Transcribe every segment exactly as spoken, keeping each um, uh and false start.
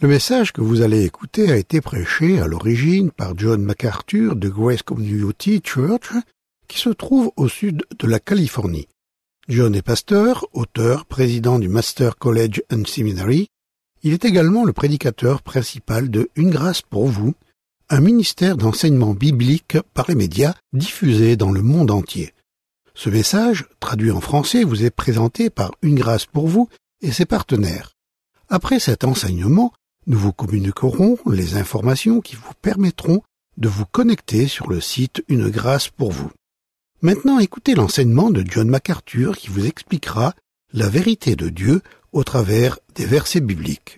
Le message que vous allez écouter a été prêché à l'origine par John MacArthur de Grace Community Church, qui se trouve au sud de la Californie. John est pasteur, auteur, président du Master College and Seminary. Il est également le prédicateur principal de Une grâce pour vous, un ministère d'enseignement biblique par les médias diffusé dans le monde entier. Ce message, traduit en français, vous est présenté par Une grâce pour vous et ses partenaires. Après cet enseignement, nous vous communiquerons les informations qui vous permettront de vous connecter sur le site Une grâce pour vous. Maintenant, écoutez l'enseignement de John MacArthur qui vous expliquera la vérité de Dieu au travers des versets bibliques.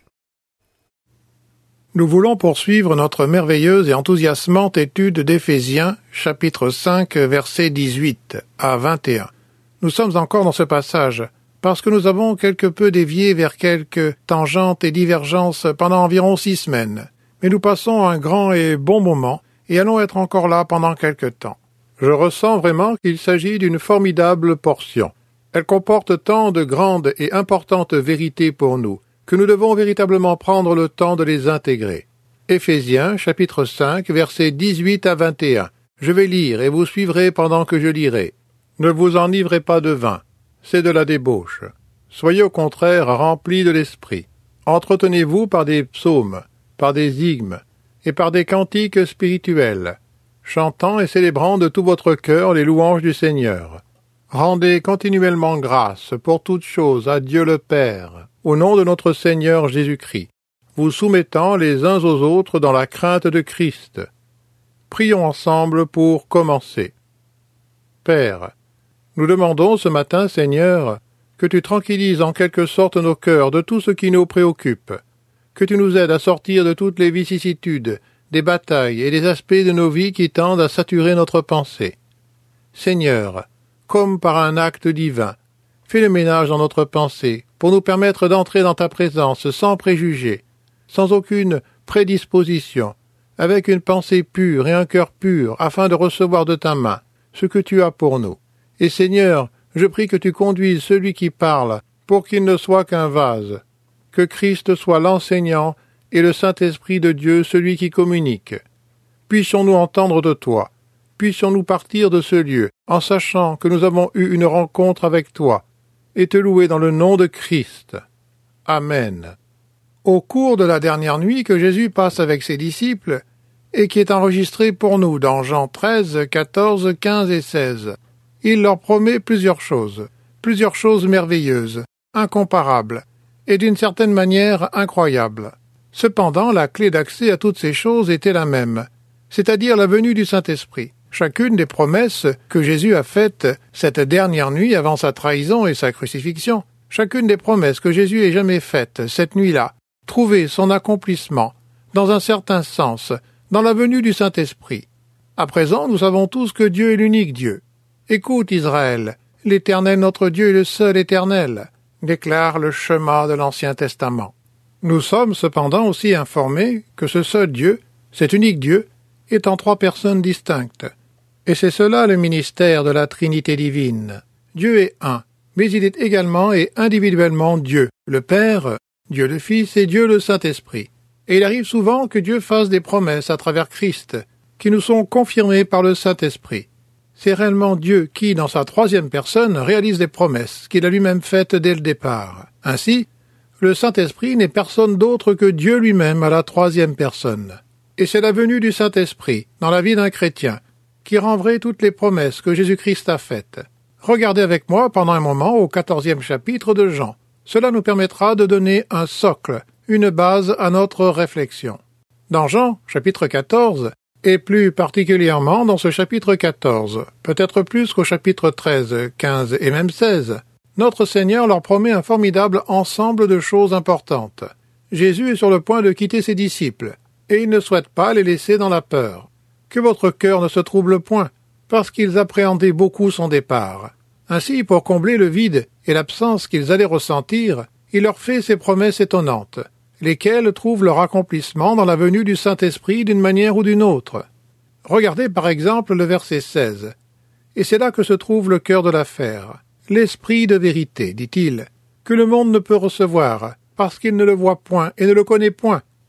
Nous voulons poursuivre notre merveilleuse et enthousiasmante étude d'Éphésiens, chapitre cinq, versets dix-huit à vingt et un. Nous sommes encore dans ce passage, parce que nous avons quelque peu dévié vers quelques tangentes et divergences pendant environ six semaines. Mais nous passons un grand et bon moment, et allons être encore là pendant quelque temps. Je ressens vraiment qu'il s'agit d'une formidable portion. Elle comporte tant de grandes et importantes vérités pour nous, que nous devons véritablement prendre le temps de les intégrer. Éphésiens, chapitre cinq, versets dix-huit à vingt et un. Je vais lire et vous suivrez pendant que je lirai. Ne vous enivrez pas de vin, c'est de la débauche. Soyez au contraire remplis de l'esprit. Entretenez-vous par des psaumes, par des hymnes et par des cantiques spirituels, chantant et célébrant de tout votre cœur les louanges du Seigneur. Rendez continuellement grâce pour toutes choses à Dieu le Père, au nom de notre Seigneur Jésus-Christ, vous soumettant les uns aux autres dans la crainte de Christ. Prions ensemble pour commencer. Père, nous demandons ce matin, Seigneur, que tu tranquillises en quelque sorte nos cœurs de tout ce qui nous préoccupe, que tu nous aides à sortir de toutes les vicissitudes, des batailles et des aspects de nos vies qui tendent à saturer notre pensée. Seigneur, comme par un acte divin, fais le ménage dans notre pensée, pour nous permettre d'entrer dans ta présence sans préjugés, sans aucune prédisposition, avec une pensée pure et un cœur pur, afin de recevoir de ta main ce que tu as pour nous. Et Seigneur, je prie que tu conduises celui qui parle, pour qu'il ne soit qu'un vase, que Christ soit l'enseignant et le Saint-Esprit de Dieu celui qui communique. Puissions-nous entendre de toi, puissions-nous partir de ce lieu, en sachant que nous avons eu une rencontre avec toi, et te louer dans le nom de Christ. Amen. Au cours de la dernière nuit que Jésus passe avec ses disciples, et qui est enregistrée pour nous dans Jean treize, quatorze, quinze et seize, il leur promet plusieurs choses, plusieurs choses merveilleuses, incomparables, et d'une certaine manière incroyables. Cependant, la clé d'accès à toutes ces choses était la même, c'est-à-dire la venue du Saint-Esprit. Chacune des promesses que Jésus a faites cette dernière nuit avant sa trahison et sa crucifixion, chacune des promesses que Jésus ait jamais faites cette nuit-là, trouvait son accomplissement, dans un certain sens, dans la venue du Saint-Esprit. À présent, nous savons tous que Dieu est l'unique Dieu. Écoute, Israël, l'Éternel notre Dieu est le seul éternel, déclare le schéma de l'Ancien Testament. Nous sommes cependant aussi informés que ce seul Dieu, cet unique Dieu, est en trois personnes distinctes. Et c'est cela le ministère de la Trinité divine. Dieu est un, mais il est également et individuellement Dieu, le Père, Dieu le Fils et Dieu le Saint-Esprit. Et il arrive souvent que Dieu fasse des promesses à travers Christ, qui nous sont confirmées par le Saint-Esprit. C'est réellement Dieu qui, dans sa troisième personne, réalise des promesses qu'il a lui-même faites dès le départ. Ainsi, le Saint-Esprit n'est personne d'autre que Dieu lui-même à la troisième personne. Et c'est la venue du Saint-Esprit, dans la vie d'un chrétien, qui rend vraies toutes les promesses que Jésus-Christ a faites. Regardez avec moi pendant un moment au quatorzième chapitre de Jean. Cela nous permettra de donner un socle, une base à notre réflexion. Dans Jean, chapitre quatorze, et plus particulièrement dans ce chapitre quatorze, peut-être plus qu'au chapitre treize, quinze et même seize, notre Seigneur leur promet un formidable ensemble de choses importantes. Jésus est sur le point de quitter ses disciples, et il ne souhaite pas les laisser dans la peur. Que votre cœur ne se trouble point, parce qu'ils appréhendaient beaucoup son départ. Ainsi, pour combler le vide et l'absence qu'ils allaient ressentir, il leur fait ces promesses étonnantes, lesquelles trouvent leur accomplissement dans la venue du Saint-Esprit d'une manière ou d'une autre. Regardez par exemple le verset seize. Et c'est là que se trouve le cœur de l'affaire. L'esprit de vérité, dit-il, que le monde ne peut recevoir, parce qu'il ne le voit point et ne le connaît point,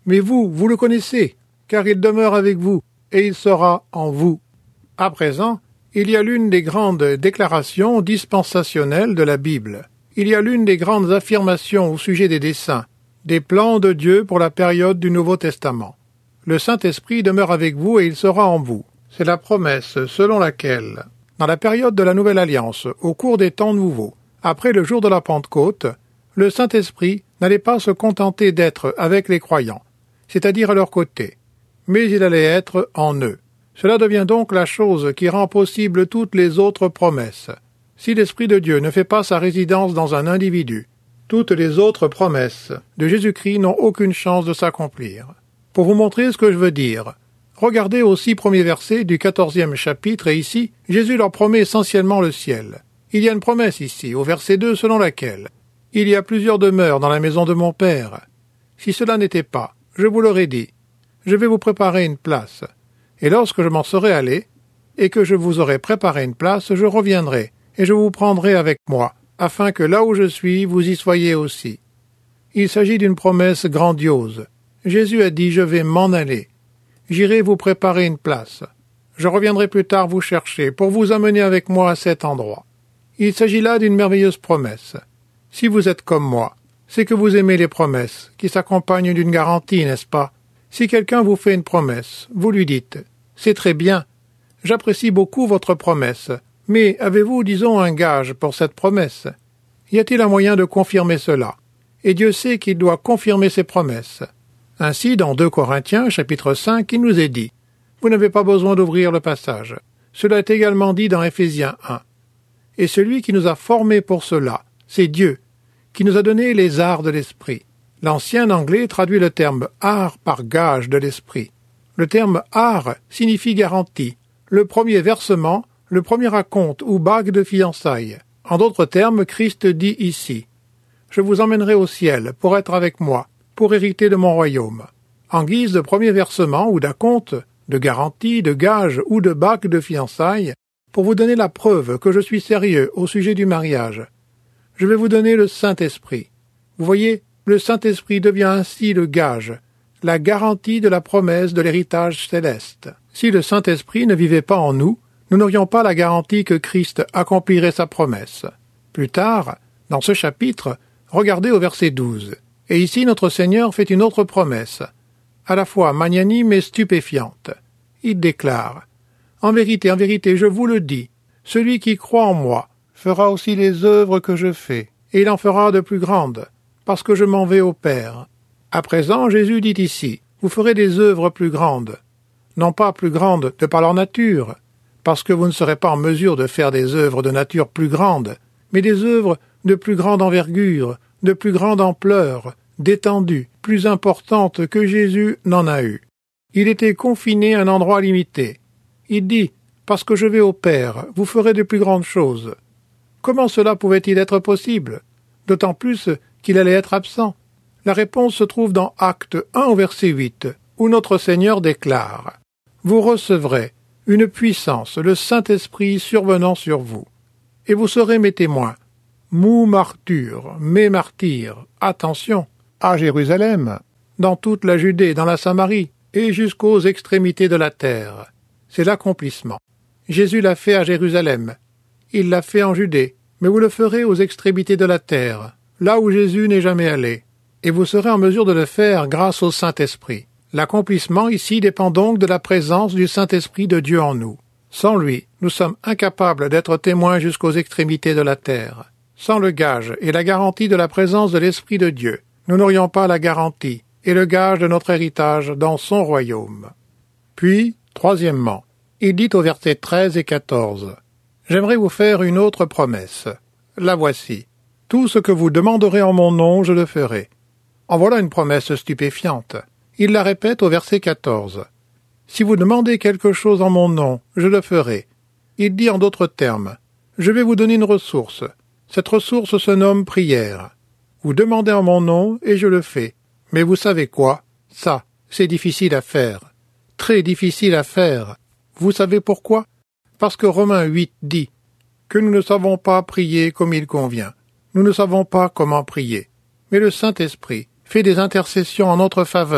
Mais vous, vous le connaissez, car il demeure avec vous, et il sera en vous. À présent, il y a l'une des grandes déclarations dispensationelles de la Bible. Il y a l'une des grandes affirmations au sujet des desseins, des plans de Dieu pour la période du Nouveau Testament. Le Saint-Esprit demeure avec vous et il sera en vous. C'est la promesse selon laquelle, dans la période de la Nouvelle Alliance, au cours des temps nouveaux, après le jour de la Pentecôte, le Saint-Esprit n'allait pas se contenter d'être avec les croyants, c'est-à-dire à leur côté, mais il allait être en eux. Cela devient donc la chose qui rend possible toutes les autres promesses. Si l'Esprit de Dieu ne fait pas sa résidence dans un individu, toutes les autres promesses de Jésus-Christ n'ont aucune chance de s'accomplir. Pour vous montrer ce que je veux dire, regardez aux six premiers versets du quatorzième chapitre, et ici, Jésus leur promet essentiellement le ciel. Il y a une promesse ici, au verset deux, selon laquelle « Il y a plusieurs demeures dans la maison de mon Père. Si cela n'était pas, je vous l'aurais dit, je vais vous préparer une place. Et lorsque je m'en serai allé, et que je vous aurai préparé une place, je reviendrai, et je vous prendrai avec moi, afin que là où je suis, vous y soyez aussi. » Il s'agit d'une promesse grandiose. Jésus a dit « Je vais m'en aller. J'irai vous préparer une place. Je reviendrai plus tard vous chercher, pour vous amener avec moi à cet endroit. » Il s'agit là d'une merveilleuse promesse. Si vous êtes comme moi, c'est que vous aimez les promesses, qui s'accompagnent d'une garantie, n'est-ce pas? Si quelqu'un vous fait une promesse, vous lui dites « C'est très bien, j'apprécie beaucoup votre promesse, mais avez-vous, disons, un gage pour cette promesse? Y a-t-il un moyen de confirmer cela? Et Dieu sait qu'il doit confirmer ses promesses. Ainsi, dans deux Corinthiens, chapitre cinq, il nous est dit « Vous n'avez pas besoin d'ouvrir le passage. Cela est également dit dans Éphésiens un. Et celui qui nous a formés pour cela, c'est Dieu, qui nous a donné les arts de l'esprit. » L'ancien anglais traduit le terme « art » par « gage de l'esprit ». Le terme « art » signifie garantie, le premier versement, le premier acompte ou bague de fiançailles. En d'autres termes, Christ dit ici « Je vous emmènerai au ciel pour être avec moi, pour hériter de mon royaume. » En guise de premier versement ou d'acompte, de garantie, de gage ou de bague de fiançailles, pour vous donner la preuve que je suis sérieux au sujet du mariage, je vais vous donner le Saint-Esprit. Vous voyez, le Saint-Esprit devient ainsi le gage, la garantie de la promesse de l'héritage céleste. Si le Saint-Esprit ne vivait pas en nous, nous n'aurions pas la garantie que Christ accomplirait sa promesse. Plus tard, dans ce chapitre, regardez au verset douze. Et ici notre Seigneur fait une autre promesse, à la fois magnanime et stupéfiante. Il déclare « En vérité, en vérité, je vous le dis, celui qui croit en moi fera aussi les œuvres que je fais, et il en fera de plus grandes, parce que je m'en vais au Père. » À présent, Jésus dit ici « Vous ferez des œuvres plus grandes, non pas plus grandes de par leur nature, parce que vous ne serez pas en mesure de faire des œuvres de nature plus grande, mais des œuvres de plus grande envergure, de plus grande ampleur, d'étendue, plus importante que Jésus n'en a eu. Il était confiné à un endroit limité. Il dit « Parce que je vais au Père, vous ferez de plus grandes choses. » Comment cela pouvait-il être possible? D'autant plus qu'il allait être absent. La réponse se trouve dans Acte un au verset huit, où notre Seigneur déclare « Vous recevrez une puissance, le Saint-Esprit survenant sur vous, et vous serez mes témoins, mou martyrs, mes martyrs, attention, à Jérusalem, dans toute la Judée, dans la Samarie, et jusqu'aux extrémités de la terre. » C'est l'accomplissement. Jésus l'a fait à Jérusalem. Il l'a fait en Judée, mais vous le ferez aux extrémités de la terre, là où Jésus n'est jamais allé, et vous serez en mesure de le faire grâce au Saint-Esprit. L'accomplissement ici dépend donc de la présence du Saint-Esprit de Dieu en nous. Sans lui, nous sommes incapables d'être témoins jusqu'aux extrémités de la terre. Sans le gage et la garantie de la présence de l'Esprit de Dieu, nous n'aurions pas la garantie et le gage de notre héritage dans son royaume. Puis, troisièmement, il dit au verset treize et quatorze, « J'aimerais vous faire une autre promesse. La voici. Tout ce que vous demanderez en mon nom, je le ferai. » En voilà une promesse stupéfiante. Il la répète au verset quatorze. « Si vous demandez quelque chose en mon nom, je le ferai. » Il dit en d'autres termes, « Je vais vous donner une ressource. Cette ressource se nomme prière. Vous demandez en mon nom et je le fais. Mais vous savez quoi? Ça, c'est difficile à faire. Très difficile à faire. Vous savez pourquoi? Parce que Romains huit dit que nous ne savons pas prier comme il convient. Nous ne savons pas comment prier. Mais le Saint-Esprit fait des intercessions en notre faveur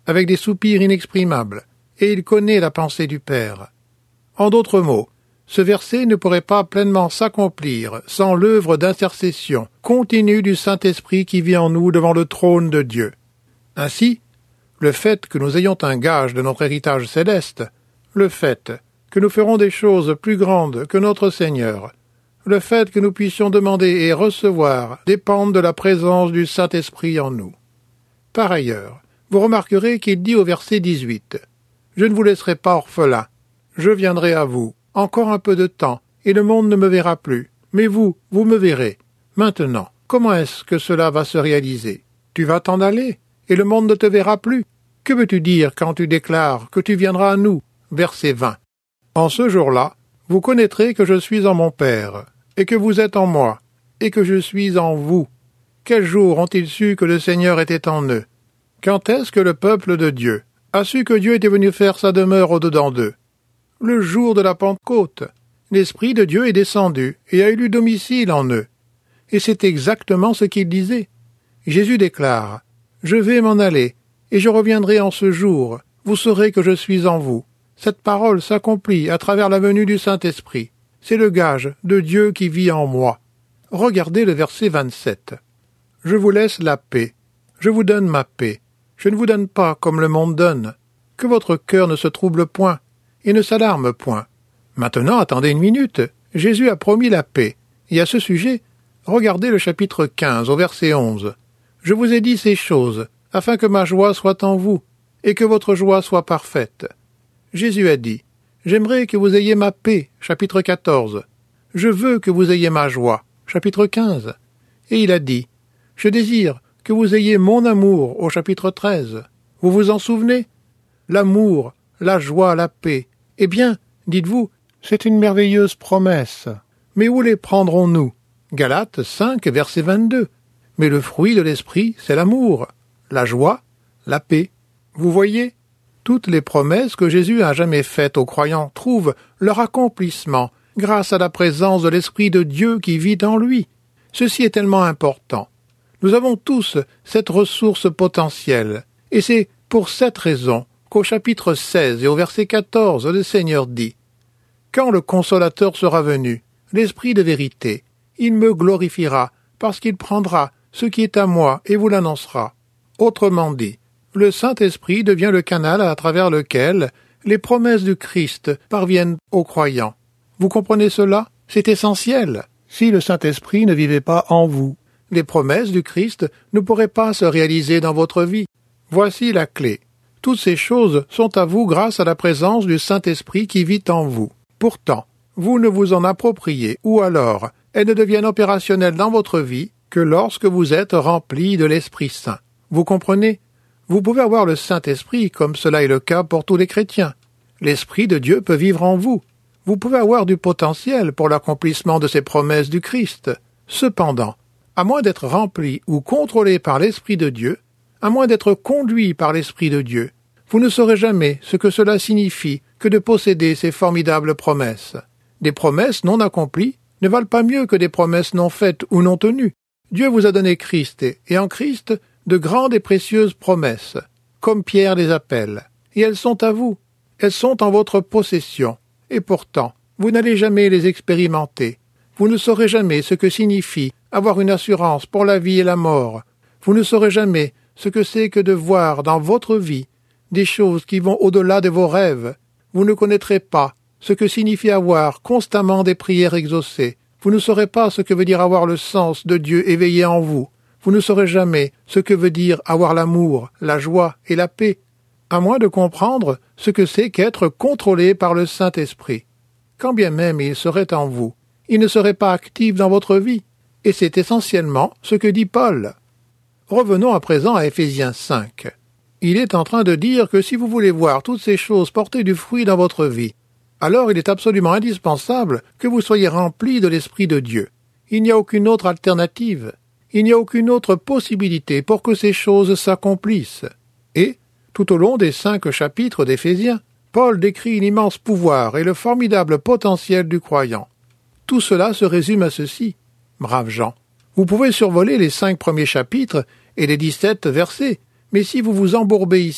avec des soupirs inexprimables, et il connaît la pensée du Père. En d'autres mots, ce verset ne pourrait pas pleinement s'accomplir sans l'œuvre d'intercession continue du Saint-Esprit qui vit en nous devant le trône de Dieu. Ainsi, le fait que nous ayons un gage de notre héritage céleste, le fait que nous ferons des choses plus grandes que notre Seigneur, le fait que nous puissions demander et recevoir dépendent de la présence du Saint-Esprit en nous. Par ailleurs, vous remarquerez qu'il dit au verset dix-huit « Je ne vous laisserai pas orphelin, je viendrai à vous. Encore un peu de temps, et le monde ne me verra plus. Mais vous, vous me verrez. Maintenant, comment est-ce que cela va se réaliser? Tu vas t'en aller, et le monde ne te verra plus. Que veux-tu dire quand tu déclares que tu viendras à nous? Verset vingt. En ce jour-là, vous connaîtrez que je suis en mon Père, et que vous êtes en moi, et que je suis en vous. Quel jour ont-ils su que le Seigneur était en eux? Quand est-ce que le peuple de Dieu a su que Dieu était venu faire sa demeure au-dedans d'eux? Le jour de la Pentecôte, l'Esprit de Dieu est descendu et a eu domicile en eux. Et c'est exactement ce qu'il disait. Jésus déclare « Je vais m'en aller, et je reviendrai en ce jour, vous saurez que je suis en vous. » Cette parole s'accomplit à travers la venue du Saint-Esprit. C'est le gage de Dieu qui vit en moi. Regardez le verset vingt-sept. « Je vous laisse la paix, je vous donne ma paix. Je ne vous donne pas comme le monde donne. Que votre cœur ne se trouble point, et ne s'alarme point. » Maintenant, attendez une minute. Jésus a promis la paix. Et à ce sujet, regardez le chapitre quinze, au verset onze. « Je vous ai dit ces choses, afin que ma joie soit en vous, et que votre joie soit parfaite. » Jésus a dit, « J'aimerais que vous ayez ma paix. » Chapitre quatorze. « Je veux que vous ayez ma joie. » Chapitre quinze. Et il a dit, « Je désire que vous ayez mon amour. » Au chapitre treize. Vous vous en souvenez? L'amour, la joie, la paix. Eh bien, dites-vous, c'est une merveilleuse promesse. Mais où les prendrons-nous? Galates cinq, verset vingt-deux. Mais le fruit de l'esprit, c'est l'amour, la joie, la paix. Vous voyez? Toutes les promesses que Jésus a jamais faites aux croyants trouvent leur accomplissement grâce à la présence de l'Esprit de Dieu qui vit en lui. Ceci est tellement important. Nous avons tous cette ressource potentielle, et c'est pour cette raison qu'au chapitre seize et au verset quatorze, le Seigneur dit « Quand le Consolateur sera venu, l'Esprit de vérité, il me glorifiera, parce qu'il prendra ce qui est à moi et vous l'annoncera. » Autrement dit, le Saint-Esprit devient le canal à travers lequel les promesses du Christ parviennent aux croyants. Vous comprenez cela? C'est essentiel. Si le Saint-Esprit ne vivait pas en vous, les promesses du Christ ne pourraient pas se réaliser dans votre vie. Voici la clé. Toutes ces choses sont à vous grâce à la présence du Saint-Esprit qui vit en vous. Pourtant, vous ne vous en appropriez, ou alors elles ne deviennent opérationnelles dans votre vie que lorsque vous êtes rempli de l'Esprit Saint. Vous comprenez? Vous pouvez avoir le Saint-Esprit, comme cela est le cas pour tous les chrétiens. L'Esprit de Dieu peut vivre en vous. Vous pouvez avoir du potentiel pour l'accomplissement de ces promesses du Christ. Cependant, à moins d'être rempli ou contrôlé par l'Esprit de Dieu, à moins d'être conduit par l'Esprit de Dieu, vous ne saurez jamais ce que cela signifie que de posséder ces formidables promesses. Des promesses non accomplies ne valent pas mieux que des promesses non faites ou non tenues. Dieu vous a donné Christ, et en Christ, de grandes et précieuses promesses, comme Pierre les appelle, et elles sont à vous, elles sont en votre possession, et pourtant, vous n'allez jamais les expérimenter. Vous ne saurez jamais ce que signifie avoir une assurance pour la vie et la mort. Vous ne saurez jamais ce que c'est que de voir dans votre vie des choses qui vont au-delà de vos rêves. Vous ne connaîtrez pas ce que signifie avoir constamment des prières exaucées. Vous ne saurez pas ce que veut dire avoir le sens de Dieu éveillé en vous. Vous ne saurez jamais ce que veut dire avoir l'amour, la joie et la paix, à moins de comprendre ce que c'est qu'être contrôlé par le Saint-Esprit. Quand bien même il serait en vous, il ne serait pas actif dans votre vie, et c'est essentiellement ce que dit Paul. Revenons à présent à Éphésiens cinq. Il est en train de dire que si vous voulez voir toutes ces choses porter du fruit dans votre vie, alors il est absolument indispensable que vous soyez remplis de l'Esprit de Dieu. Il n'y a aucune autre alternative. Il n'y a aucune autre possibilité pour que ces choses s'accomplissent. Et, tout au long des cinq chapitres d'Éphésiens, Paul décrit l'immense pouvoir et le formidable potentiel du croyant. Tout cela se résume à ceci. Braves gens, vous pouvez survoler les cinq premiers chapitres et les dix-sept versets, mais si vous vous embourbez ici,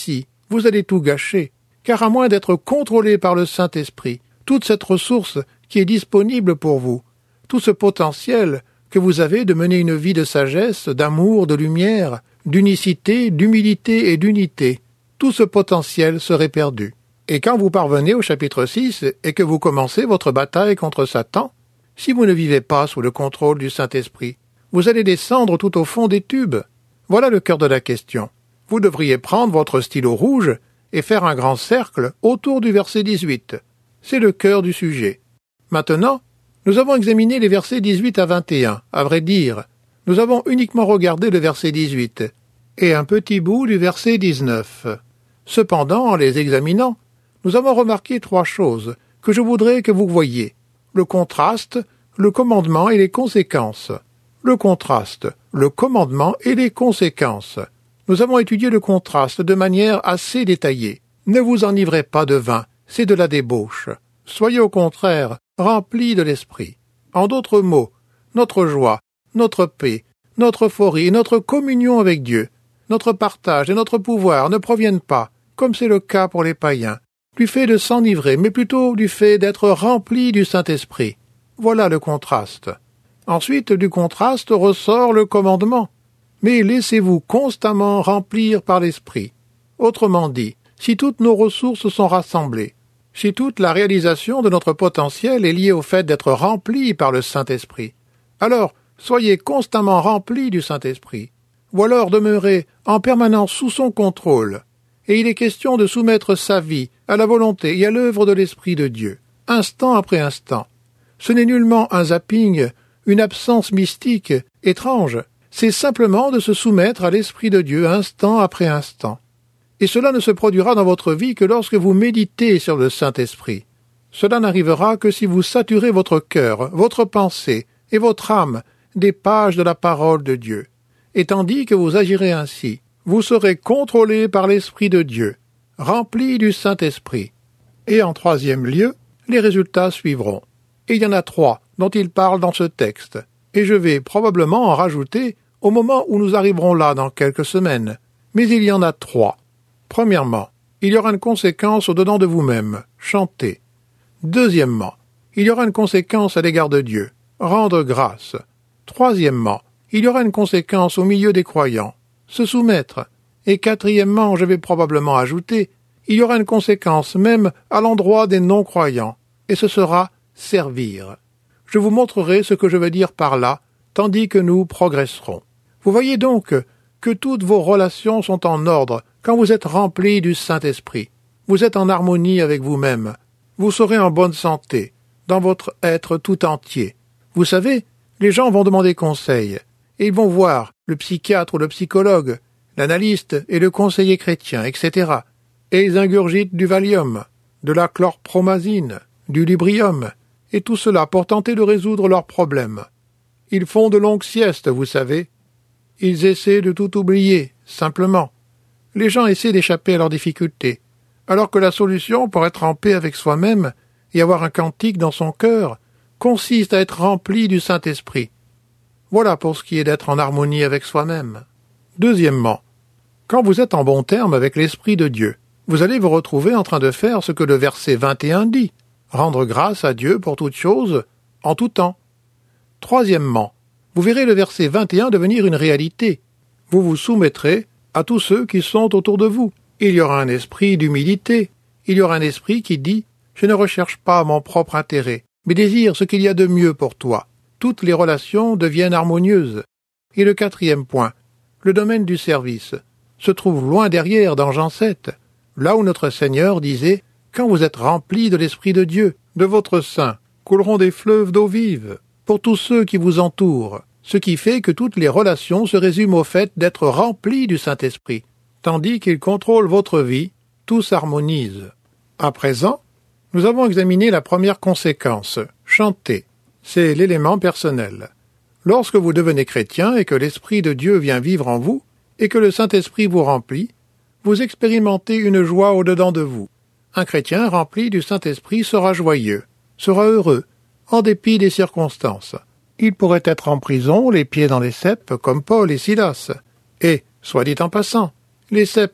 vous allez tout gâcher, car à moins d'être contrôlé par le Saint-Esprit, toute cette ressource qui est disponible pour vous, tout ce potentiel que vous avez de mener une vie de sagesse, d'amour, de lumière, d'unicité, d'humilité et d'unité, tout ce potentiel serait perdu. Et quand vous parvenez au chapitre six et que vous commencez votre bataille contre Satan, si vous ne vivez pas sous le contrôle du Saint-Esprit, vous allez descendre tout au fond des tubes. Voilà le cœur de la question. Vous devriez prendre votre stylo rouge et faire un grand cercle autour du verset dix-huit. C'est le cœur du sujet. Maintenant, nous avons examiné les versets dix-huit à vingt et un. À vrai dire, nous avons uniquement regardé le verset dix-huit et un petit bout du verset dix-neuf. Cependant, en les examinant, nous avons remarqué trois choses que je voudrais que vous voyiez. Le contraste, le commandement et les conséquences. Le contraste, le commandement et les conséquences. Nous avons étudié le contraste de manière assez détaillée. Ne vous enivrez pas de vin, c'est de la débauche. Soyez au contraire remplis de l'esprit. En d'autres mots, notre joie, notre paix, notre euphorie et notre communion avec Dieu, notre partage et notre pouvoir ne proviennent pas, comme c'est le cas pour les païens, du fait de s'enivrer, mais plutôt du fait d'être remplis du Saint-Esprit. Voilà le contraste. Ensuite, du contraste ressort le commandement. Mais laissez-vous constamment remplir par l'Esprit. Autrement dit, si toutes nos ressources sont rassemblées, si toute la réalisation de notre potentiel est liée au fait d'être remplis par le Saint-Esprit, alors soyez constamment remplis du Saint-Esprit, ou alors demeurez en permanence sous son contrôle. Et il est question de soumettre sa vie à la volonté et à l'œuvre de l'Esprit de Dieu, instant après instant. Ce n'est nullement un zapping, une absence mystique, étrange, c'est simplement de se soumettre à l'Esprit de Dieu instant après instant. Et cela ne se produira dans votre vie que lorsque vous méditez sur le Saint-Esprit. Cela n'arrivera que si vous saturez votre cœur, votre pensée et votre âme des pages de la parole de Dieu. Et tandis que vous agirez ainsi, vous serez contrôlé par l'Esprit de Dieu, rempli du Saint-Esprit. Et en troisième lieu, les résultats suivront. Et il y en a trois dont il parle dans ce texte, et je vais probablement en rajouter au moment où nous arriverons là dans quelques semaines. Mais il y en a trois. Premièrement, il y aura une conséquence au-dedans de vous-même, chanter. Deuxièmement, il y aura une conséquence à l'égard de Dieu, rendre grâce. Troisièmement, il y aura une conséquence au milieu des croyants, se soumettre. Et quatrièmement, je vais probablement ajouter, il y aura une conséquence même à l'endroit des non-croyants, et ce sera servir. Je vous montrerai ce que je veux dire par là, tandis que nous progresserons. Vous voyez donc que toutes vos relations sont en ordre quand vous êtes remplis du Saint-Esprit. Vous êtes en harmonie avec vous-même. Vous serez en bonne santé, dans votre être tout entier. Vous savez, les gens vont demander conseil, et ils vont voir le psychiatre ou le psychologue, l'analyste et le conseiller chrétien, et cetera. Et ils ingurgitent du Valium, de la chlorpromazine, du Librium, et tout cela pour tenter de résoudre leurs problèmes. Ils font de longues siestes, vous savez. Ils essaient de tout oublier, simplement. Les gens essaient d'échapper à leurs difficultés, alors que la solution pour être en paix avec soi-même et avoir un cantique dans son cœur consiste à être rempli du Saint-Esprit. Voilà pour ce qui est d'être en harmonie avec soi-même. Deuxièmement, quand vous êtes en bon terme avec l'Esprit de Dieu, vous allez vous retrouver en train de faire ce que le verset vingt et un dit, rendre grâce à Dieu pour toutes choses, en tout temps. Troisièmement, vous verrez le verset vingt et un devenir une réalité. Vous vous soumettrez à tous ceux qui sont autour de vous. Il y aura un esprit d'humilité. Il y aura un esprit qui dit « Je ne recherche pas mon propre intérêt, mais désire ce qu'il y a de mieux pour toi. » Toutes les relations deviennent harmonieuses. Et le quatrième point, le domaine du service, se trouve loin derrière dans Jean sept, là où notre Seigneur disait « Quand vous êtes remplis de l'Esprit de Dieu, de votre sein, couleront des fleuves d'eau vive pour tous ceux qui vous entourent. » Ce qui fait que toutes les relations se résument au fait d'être remplis du Saint-Esprit. Tandis qu'il contrôle votre vie, tout s'harmonise. À présent, nous avons examiné la première conséquence, chanter. C'est l'élément personnel. Lorsque vous devenez chrétien et que l'Esprit de Dieu vient vivre en vous, et que le Saint-Esprit vous remplit, vous expérimentez une joie au-dedans de vous. Un chrétien rempli du Saint-Esprit sera joyeux, sera heureux, en dépit des circonstances. Il pourrait être en prison, les pieds dans les ceps, comme Paul et Silas. Et, soit dit en passant, les ceps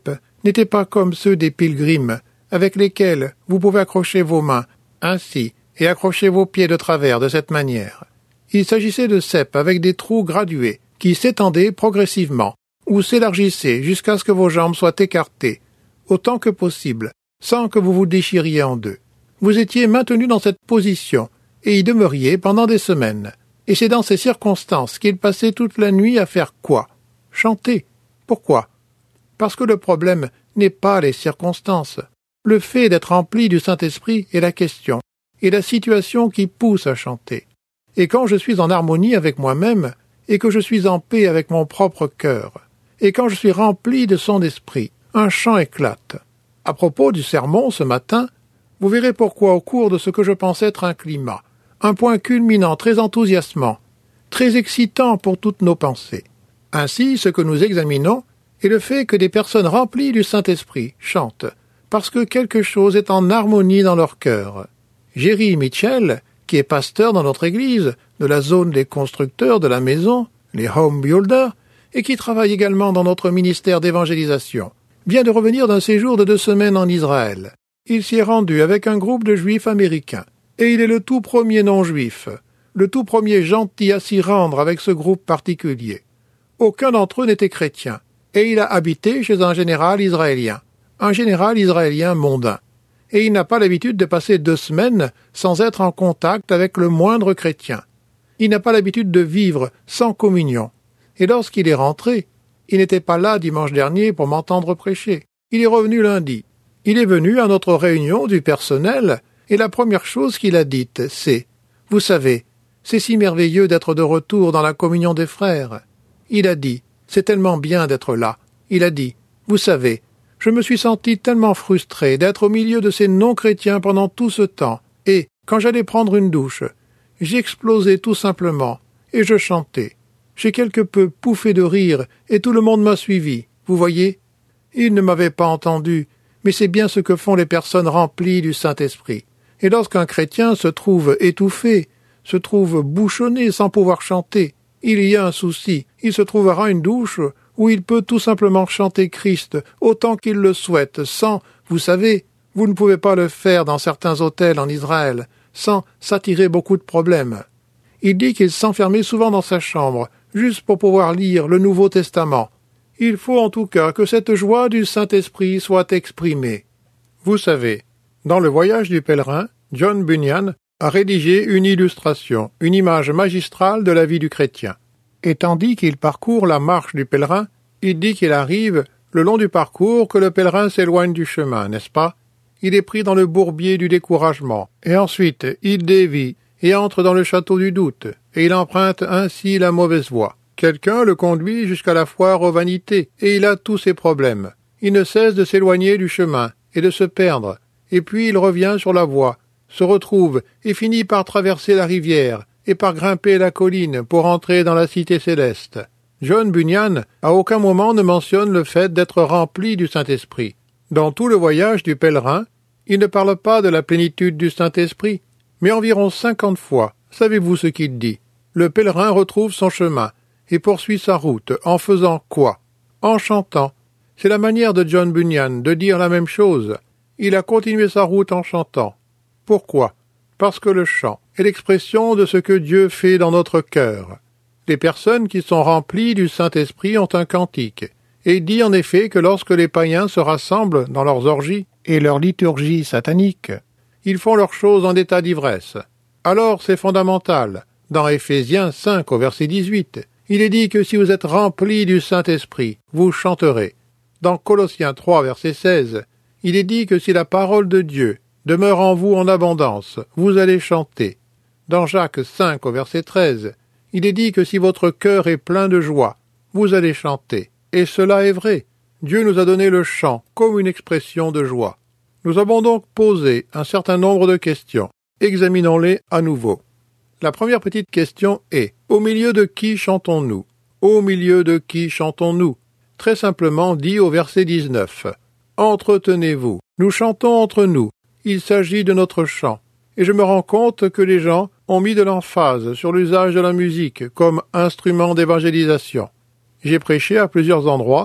n'étaient pas comme ceux des pilgrims, avec lesquels vous pouvez accrocher vos mains, ainsi, et accrocher vos pieds de travers de cette manière. Il s'agissait de ceps avec des trous gradués, qui s'étendaient progressivement, ou s'élargissaient jusqu'à ce que vos jambes soient écartées, autant que possible, sans que vous vous déchiriez en deux. Vous étiez maintenu dans cette position, et y demeuriez pendant des semaines. Et c'est dans ces circonstances qu'il passait toute la nuit à faire quoi? Chanter. Pourquoi? Parce que le problème n'est pas les circonstances. Le fait d'être rempli du Saint-Esprit est la question, et la situation qui pousse à chanter. Et quand je suis en harmonie avec moi-même, et que je suis en paix avec mon propre cœur, et quand je suis rempli de son esprit, un chant éclate. À propos du sermon ce matin, vous verrez pourquoi au cours de ce que je pense être un climat, un point culminant très enthousiasmant, très excitant pour toutes nos pensées. Ainsi, ce que nous examinons est le fait que des personnes remplies du Saint-Esprit chantent, parce que quelque chose est en harmonie dans leur cœur. Jerry Mitchell, qui est pasteur dans notre église, de la zone des constructeurs de la maison, les home builders, et qui travaille également dans notre ministère d'évangélisation, vient de revenir d'un séjour de deux semaines en Israël. Il s'y est rendu avec un groupe de juifs américains, et il est le tout premier non-juif, le tout premier gentil à s'y rendre avec ce groupe particulier. Aucun d'entre eux n'était chrétien, et il a habité chez un général israélien, un général israélien mondain, et il n'a pas l'habitude de passer deux semaines sans être en contact avec le moindre chrétien. Il n'a pas l'habitude de vivre sans communion, et lorsqu'il est rentré, il n'était pas là dimanche dernier pour m'entendre prêcher. Il est revenu lundi. Il est venu à notre réunion du personnel, et la première chose qu'il a dite, c'est « Vous savez, c'est si merveilleux d'être de retour dans la communion des frères. » Il a dit « C'est tellement bien d'être là. » Il a dit « Vous savez, je me suis senti tellement frustré d'être au milieu de ces non-chrétiens pendant tout ce temps, et, quand j'allais prendre une douche, j'explosais tout simplement, et je chantais. J'ai quelque peu pouffé de rire, et tout le monde m'a suivi, vous voyez? Il ne m'avait pas entendu, mais c'est bien ce que font les personnes remplies du Saint-Esprit. Et lorsqu'un chrétien se trouve étouffé, se trouve bouchonné sans pouvoir chanter, il y a un souci, il se trouvera une douche où il peut tout simplement chanter Christ autant qu'il le souhaite, sans, vous savez, vous ne pouvez pas le faire dans certains hôtels en Israël, sans s'attirer beaucoup de problèmes. Il dit qu'il s'enfermait souvent dans sa chambre, juste pour pouvoir lire le Nouveau Testament. Il faut en tout cas que cette joie du Saint-Esprit soit exprimée. Vous savez, dans le voyage du pèlerin, John Bunyan a rédigé une illustration, une image magistrale de la vie du chrétien. Et tandis qu'il parcourt la marche du pèlerin, il dit qu'il arrive, le long du parcours, que le pèlerin s'éloigne du chemin, n'est-ce pas? Il est pris dans le bourbier du découragement, et ensuite il dévie et entre dans le château du doute, et il emprunte ainsi la mauvaise voie. Quelqu'un le conduit jusqu'à la foire aux vanités, et il a tous ses problèmes. Il ne cesse de s'éloigner du chemin et de se perdre, et puis il revient sur la voie, se retrouve et finit par traverser la rivière et par grimper la colline pour entrer dans la cité céleste. John Bunyan à aucun moment ne mentionne le fait d'être rempli du Saint-Esprit. Dans tout le voyage du pèlerin, il ne parle pas de la plénitude du Saint-Esprit, mais environ cinquante fois, savez-vous ce qu'il dit? Le pèlerin retrouve son chemin et poursuit sa route en faisant quoi? En chantant. C'est la manière de John Bunyan de dire la même chose. Il a continué sa route en chantant. Pourquoi? Parce que le chant est l'expression de ce que Dieu fait dans notre cœur. Les personnes qui sont remplies du Saint-Esprit ont un cantique, et il dit en effet que lorsque les païens se rassemblent dans leurs orgies et leurs liturgies sataniques, ils font leurs choses en état d'ivresse. Alors c'est fondamental. Dans Éphésiens cinq au verset dix-huit, il est dit que si vous êtes remplis du Saint-Esprit, vous chanterez. Dans Colossiens trois verset seize, il est dit que si la parole de Dieu demeure en vous en abondance, vous allez chanter. Dans Jacques cinq au verset treize, il est dit que si votre cœur est plein de joie, vous allez chanter. Et cela est vrai. Dieu nous a donné le chant comme une expression de joie. Nous avons donc posé un certain nombre de questions. Examinons-les à nouveau. La première petite question est « Au milieu de qui chantons-nous » ? Au milieu de qui chantons-nous ? Très simplement dit au verset dix-neuf. « Entretenez-vous. Nous chantons entre nous. Il s'agit de notre chant. » Et je me rends compte que les gens ont mis de l'emphase sur l'usage de la musique comme instrument d'évangélisation. J'ai prêché à plusieurs endroits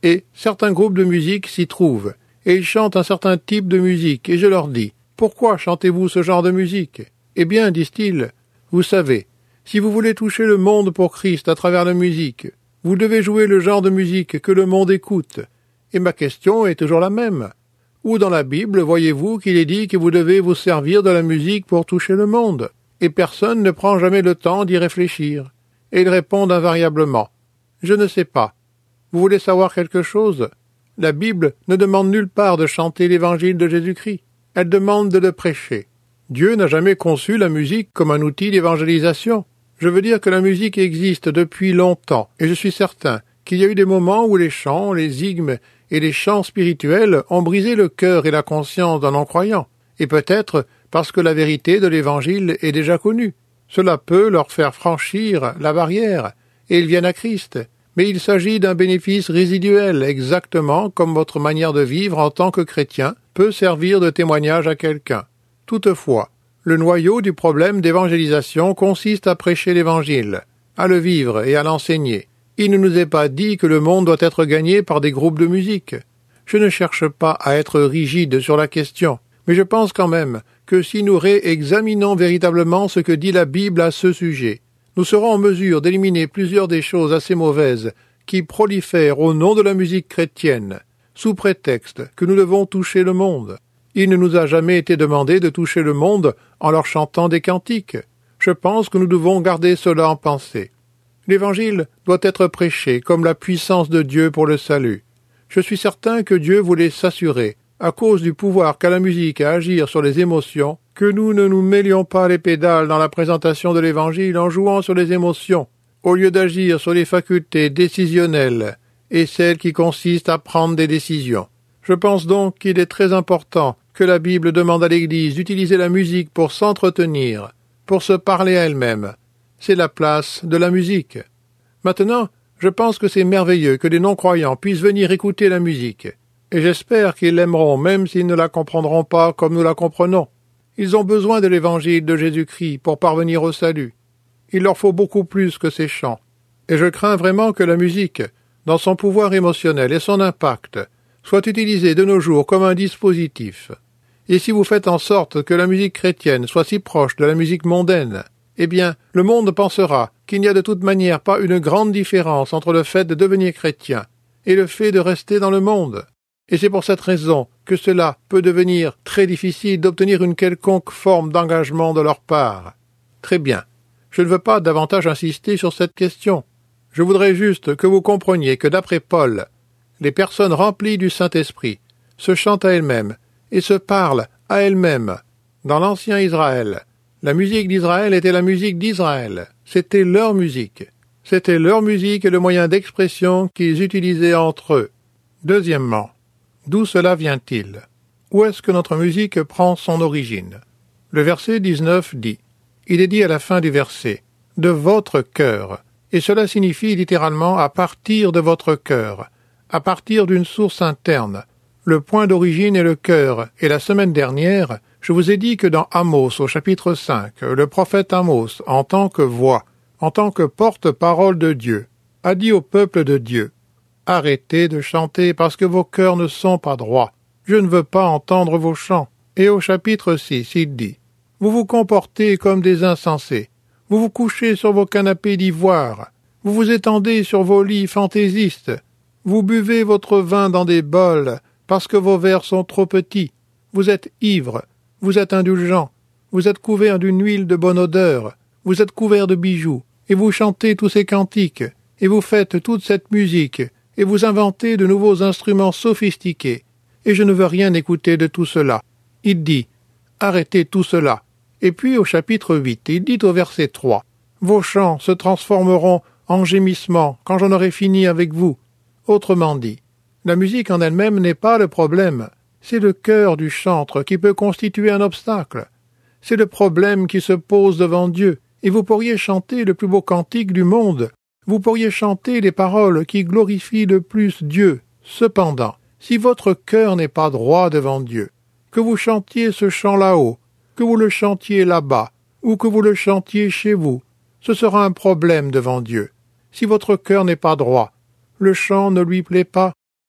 et certains groupes de musique s'y trouvent, et ils chantent un certain type de musique, et je leur dis, « Pourquoi chantez-vous ce genre de musique ?» Eh bien, disent-ils, « Vous savez, si vous voulez toucher le monde pour Christ à travers la musique, vous devez jouer le genre de musique que le monde écoute. » Et ma question est toujours la même. Où dans la Bible voyez-vous qu'il est dit que vous devez vous servir de la musique pour toucher le monde? Et personne ne prend jamais le temps d'y réfléchir. Et ils répondent invariablement, « Je ne sais pas. Vous voulez savoir quelque chose? La Bible ne demande nulle part de chanter l'évangile de Jésus-Christ. Elle demande de le prêcher. Dieu n'a jamais conçu la musique comme un outil d'évangélisation. Je veux dire que la musique existe depuis longtemps, et je suis certain qu'il y a eu des moments où les chants, les hymnes et les chants spirituels ont brisé le cœur et la conscience d'un non-croyant, et peut-être parce que la vérité de l'Évangile est déjà connue. Cela peut leur faire franchir la barrière, et ils viennent à Christ. Mais il s'agit d'un bénéfice résiduel, exactement comme votre manière de vivre en tant que chrétien peut servir de témoignage à quelqu'un. Toutefois, le noyau du problème d'évangélisation consiste à prêcher l'Évangile, à le vivre et à l'enseigner. Il ne nous est pas dit que le monde doit être gagné par des groupes de musique. Je ne cherche pas à être rigide sur la question, mais je pense quand même que si nous réexaminons véritablement ce que dit la Bible à ce sujet, nous serons en mesure d'éliminer plusieurs des choses assez mauvaises qui prolifèrent au nom de la musique chrétienne, sous prétexte que nous devons toucher le monde. Il ne nous a jamais été demandé de toucher le monde en leur chantant des cantiques. Je pense que nous devons garder cela en pensée. L'Évangile doit être prêché comme la puissance de Dieu pour le salut. Je suis certain que Dieu voulait s'assurer, à cause du pouvoir qu'a la musique à agir sur les émotions, que nous ne nous mêlions pas les pédales dans la présentation de l'Évangile en jouant sur les émotions, au lieu d'agir sur les facultés décisionnelles et celles qui consistent à prendre des décisions. Je pense donc qu'il est très important que la Bible demande à l'Église d'utiliser la musique pour s'entretenir, pour se parler à elle-même. C'est la place de la musique. Maintenant, je pense que c'est merveilleux que les non-croyants puissent venir écouter la musique, et j'espère qu'ils l'aimeront même s'ils ne la comprendront pas comme nous la comprenons. Ils ont besoin de l'Évangile de Jésus-Christ pour parvenir au salut. Il leur faut beaucoup plus que ces chants. Et je crains vraiment que la musique, dans son pouvoir émotionnel et son impact, soit utilisée de nos jours comme un dispositif. Et si vous faites en sorte que la musique chrétienne soit si proche de la musique mondaine, eh bien, le monde pensera qu'il n'y a de toute manière pas une grande différence entre le fait de devenir chrétien et le fait de rester dans le monde. Et c'est pour cette raison que cela peut devenir très difficile d'obtenir une quelconque forme d'engagement de leur part. Très bien. Je ne veux pas davantage insister sur cette question. Je voudrais juste que vous compreniez que d'après Paul, les personnes remplies du Saint-Esprit se chantent à elles-mêmes et se parlent à elles-mêmes. Dans l'ancien Israël, la musique d'Israël était la musique d'Israël. C'était leur musique. C'était leur musique et le moyen d'expression qu'ils utilisaient entre eux. Deuxièmement, d'où cela vient-il? Où est-ce que notre musique prend son origine? Le verset dix-neuf dit, il est dit à la fin du verset, « de votre cœur », et cela signifie littéralement « à partir de votre cœur », à partir d'une source interne. Le point d'origine est le cœur, et la semaine dernière, je vous ai dit que dans Amos, au chapitre cinq, le prophète Amos, en tant que voix, en tant que porte-parole de Dieu, a dit au peuple de Dieu, « Arrêtez de chanter parce que vos cœurs ne sont pas droits. Je ne veux pas entendre vos chants. » Et au chapitre six, il dit, « Vous vous comportez comme des insensés. Vous vous couchez sur vos canapés d'ivoire. Vous vous étendez sur vos lits fantaisistes. Vous buvez votre vin dans des bols parce que vos verres sont trop petits. Vous êtes ivres. Vous êtes indulgents. Vous êtes couverts d'une huile de bonne odeur. Vous êtes couverts de bijoux. Et vous chantez tous ces cantiques. Et vous faites toute cette musique. Et vous inventez de nouveaux instruments sophistiqués. Et je ne veux rien écouter de tout cela. » Il dit, « Arrêtez tout cela. » Et puis au chapitre huit, il dit au verset trois, « Vos chants se transformeront en gémissements quand j'en aurai fini avec vous. » Autrement dit, la musique en elle-même n'est pas le problème. C'est le cœur du chantre qui peut constituer un obstacle. C'est le problème qui se pose devant Dieu. Et vous pourriez chanter le plus beau cantique du monde. Vous pourriez chanter les paroles qui glorifient le plus Dieu. Cependant, si votre cœur n'est pas droit devant Dieu, que vous chantiez ce chant là-haut, que vous le chantiez là-bas, ou que vous le chantiez chez vous, ce sera un problème devant Dieu. Si votre cœur n'est pas droit, le chant ne lui plaît pas,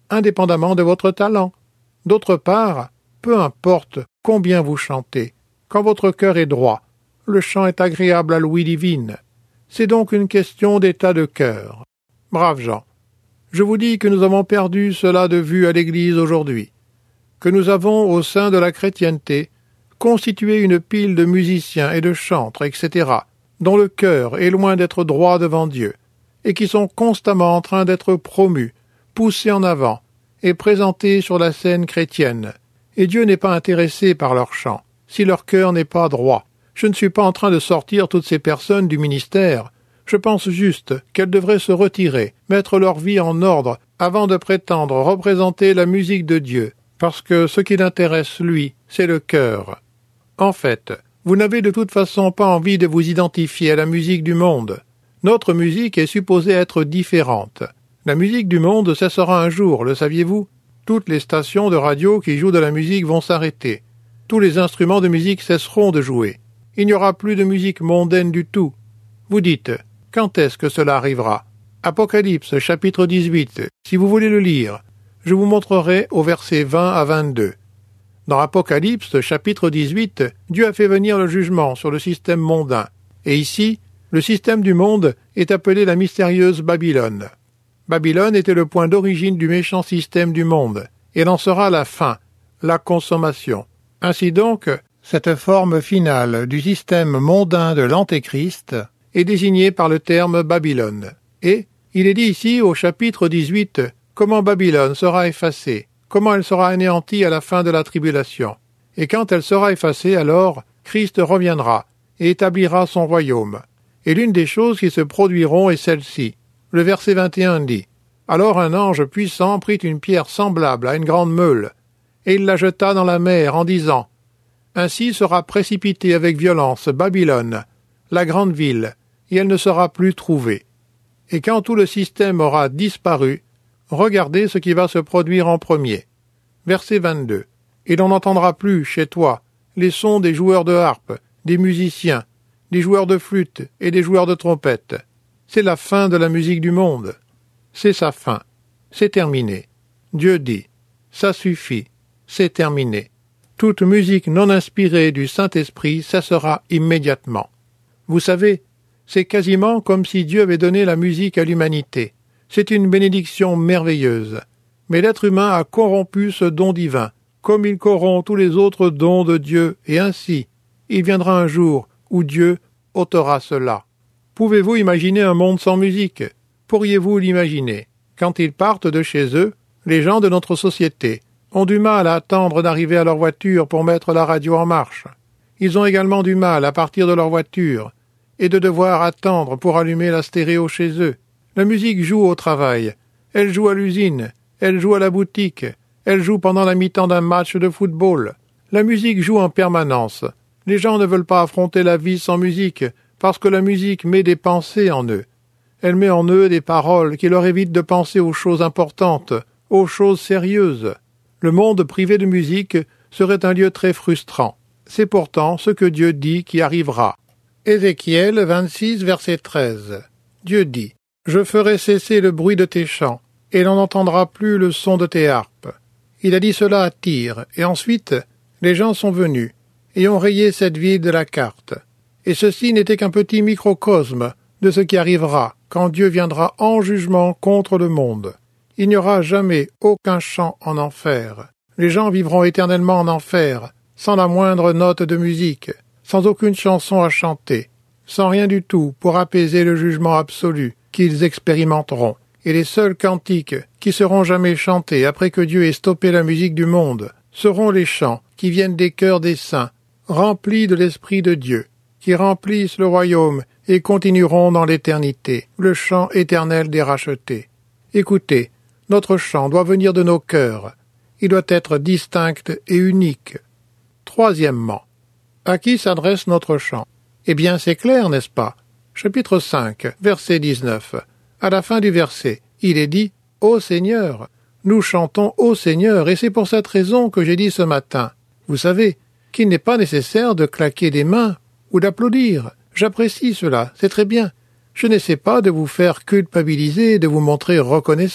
indépendamment de votre talent. D'autre part, peu importe combien vous chantez, quand votre cœur est droit, le chant est agréable à l'ouïe divine. C'est donc une question d'état de cœur. Braves gens, je vous dis que nous avons perdu cela de vue à l'Église aujourd'hui, que nous avons, au sein de la chrétienté, constitué une pile de musiciens et de chantres, et cetera, dont le cœur est loin d'être droit devant Dieu, et qui sont constamment en train d'être promus, poussés en avant, et présentés sur la scène chrétienne. Et Dieu n'est pas intéressé par leur chant, si leur cœur n'est pas droit. Je ne suis pas en train de sortir toutes ces personnes du ministère. Je pense juste qu'elles devraient se retirer, mettre leur vie en ordre, avant de prétendre représenter la musique de Dieu, parce que ce qui l'intéresse, lui, c'est le cœur. En fait, vous n'avez de toute façon pas envie de vous identifier à la musique du monde. Notre musique est supposée être différente. La musique du monde cessera un jour, le saviez-vous? Toutes les stations de radio qui jouent de la musique vont s'arrêter. Tous les instruments de musique cesseront de jouer. Il n'y aura plus de musique mondaine du tout. Vous dites, quand est-ce que cela arrivera? Apocalypse, chapitre dix-huit, si vous voulez le lire, je vous montrerai au verset vingt à vingt-deux. Dans Apocalypse, chapitre dix-huit, Dieu a fait venir le jugement sur le système mondain. Et ici, le système du monde est appelé la mystérieuse Babylone. Babylone était le point d'origine du méchant système du monde, et elle en sera la fin, la consommation. Ainsi donc, cette forme finale du système mondain de l'Antéchrist est désignée par le terme Babylone. Et il est dit ici au chapitre dix-huit comment Babylone sera effacée, comment elle sera anéantie à la fin de la tribulation. Et quand elle sera effacée, alors Christ reviendra et établira son royaume. Et l'une des choses qui se produiront est celle-ci. Le verset vingt et un dit « Alors un ange puissant prit une pierre semblable à une grande meule, et il la jeta dans la mer en disant « Ainsi sera précipitée avec violence Babylone, la grande ville, et elle ne sera plus trouvée. Et quand tout le système aura disparu, regardez ce qui va se produire en premier. » Verset vingt-deux. « Et l'on n'entendra plus, chez toi, les sons des joueurs de harpe, des musiciens, des joueurs de flûte et des joueurs de trompette. C'est la fin de la musique du monde. C'est sa fin. C'est terminé. Dieu dit, ça suffit. C'est terminé. Toute musique non inspirée du Saint-Esprit cessera immédiatement. Vous savez, c'est quasiment comme si Dieu avait donné la musique à l'humanité. C'est une bénédiction merveilleuse. Mais l'être humain a corrompu ce don divin, comme il corrompt tous les autres dons de Dieu, et ainsi, il viendra un jour où Dieu ôtera cela. Pouvez-vous imaginer un monde sans musique? Pourriez-vous l'imaginer? Quand ils partent de chez eux, les gens de notre société ont du mal à attendre d'arriver à leur voiture pour mettre la radio en marche. Ils ont également du mal à partir de leur voiture et de devoir attendre pour allumer la stéréo chez eux. La musique joue au travail, elle joue à l'usine, elle joue à la boutique, elle joue pendant la mi-temps d'un match de football. La musique joue en permanence. Les gens ne veulent pas affronter la vie sans musique, parce que la musique met des pensées en eux. Elle met en eux des paroles qui leur évitent de penser aux choses importantes, aux choses sérieuses. Le monde privé de musique serait un lieu très frustrant. C'est pourtant ce que Dieu dit qui arrivera. Ézéchiel vingt-six, verset treize. Dieu dit, « Je ferai cesser le bruit de tes chants, et l'on n'entendra plus le son de tes harpes. » Il a dit cela à Tyr, et ensuite, les gens sont venus, et ont rayé cette ville de la carte. Et ceci n'était qu'un petit microcosme de ce qui arrivera quand Dieu viendra en jugement contre le monde. Il n'y aura jamais aucun chant en enfer. Les gens vivront éternellement en enfer, sans la moindre note de musique, sans aucune chanson à chanter, sans rien du tout pour apaiser le jugement absolu qu'ils expérimenteront. Et les seuls cantiques qui seront jamais chantés après que Dieu ait stoppé la musique du monde seront les chants qui viennent des cœurs des saints, remplis de l'Esprit de Dieu, qui remplissent le royaume et continueront dans l'éternité, le chant éternel des rachetés. Écoutez, notre chant doit venir de nos cœurs. Il doit être distinct et unique. Troisièmement, à qui s'adresse notre chant? Eh bien, c'est clair, n'est-ce pas? Chapitre cinq, verset dix-neuf. À la fin du verset, il est dit « Ô Seigneur ». Nous chantons « Ô Seigneur » et c'est pour cette raison que j'ai dit ce matin, vous savez, qu'il n'est pas nécessaire de claquer des mains ou d'applaudir. J'apprécie cela, c'est très bien. Je n'essaie pas de vous faire culpabiliser et de vous montrer reconnaissant.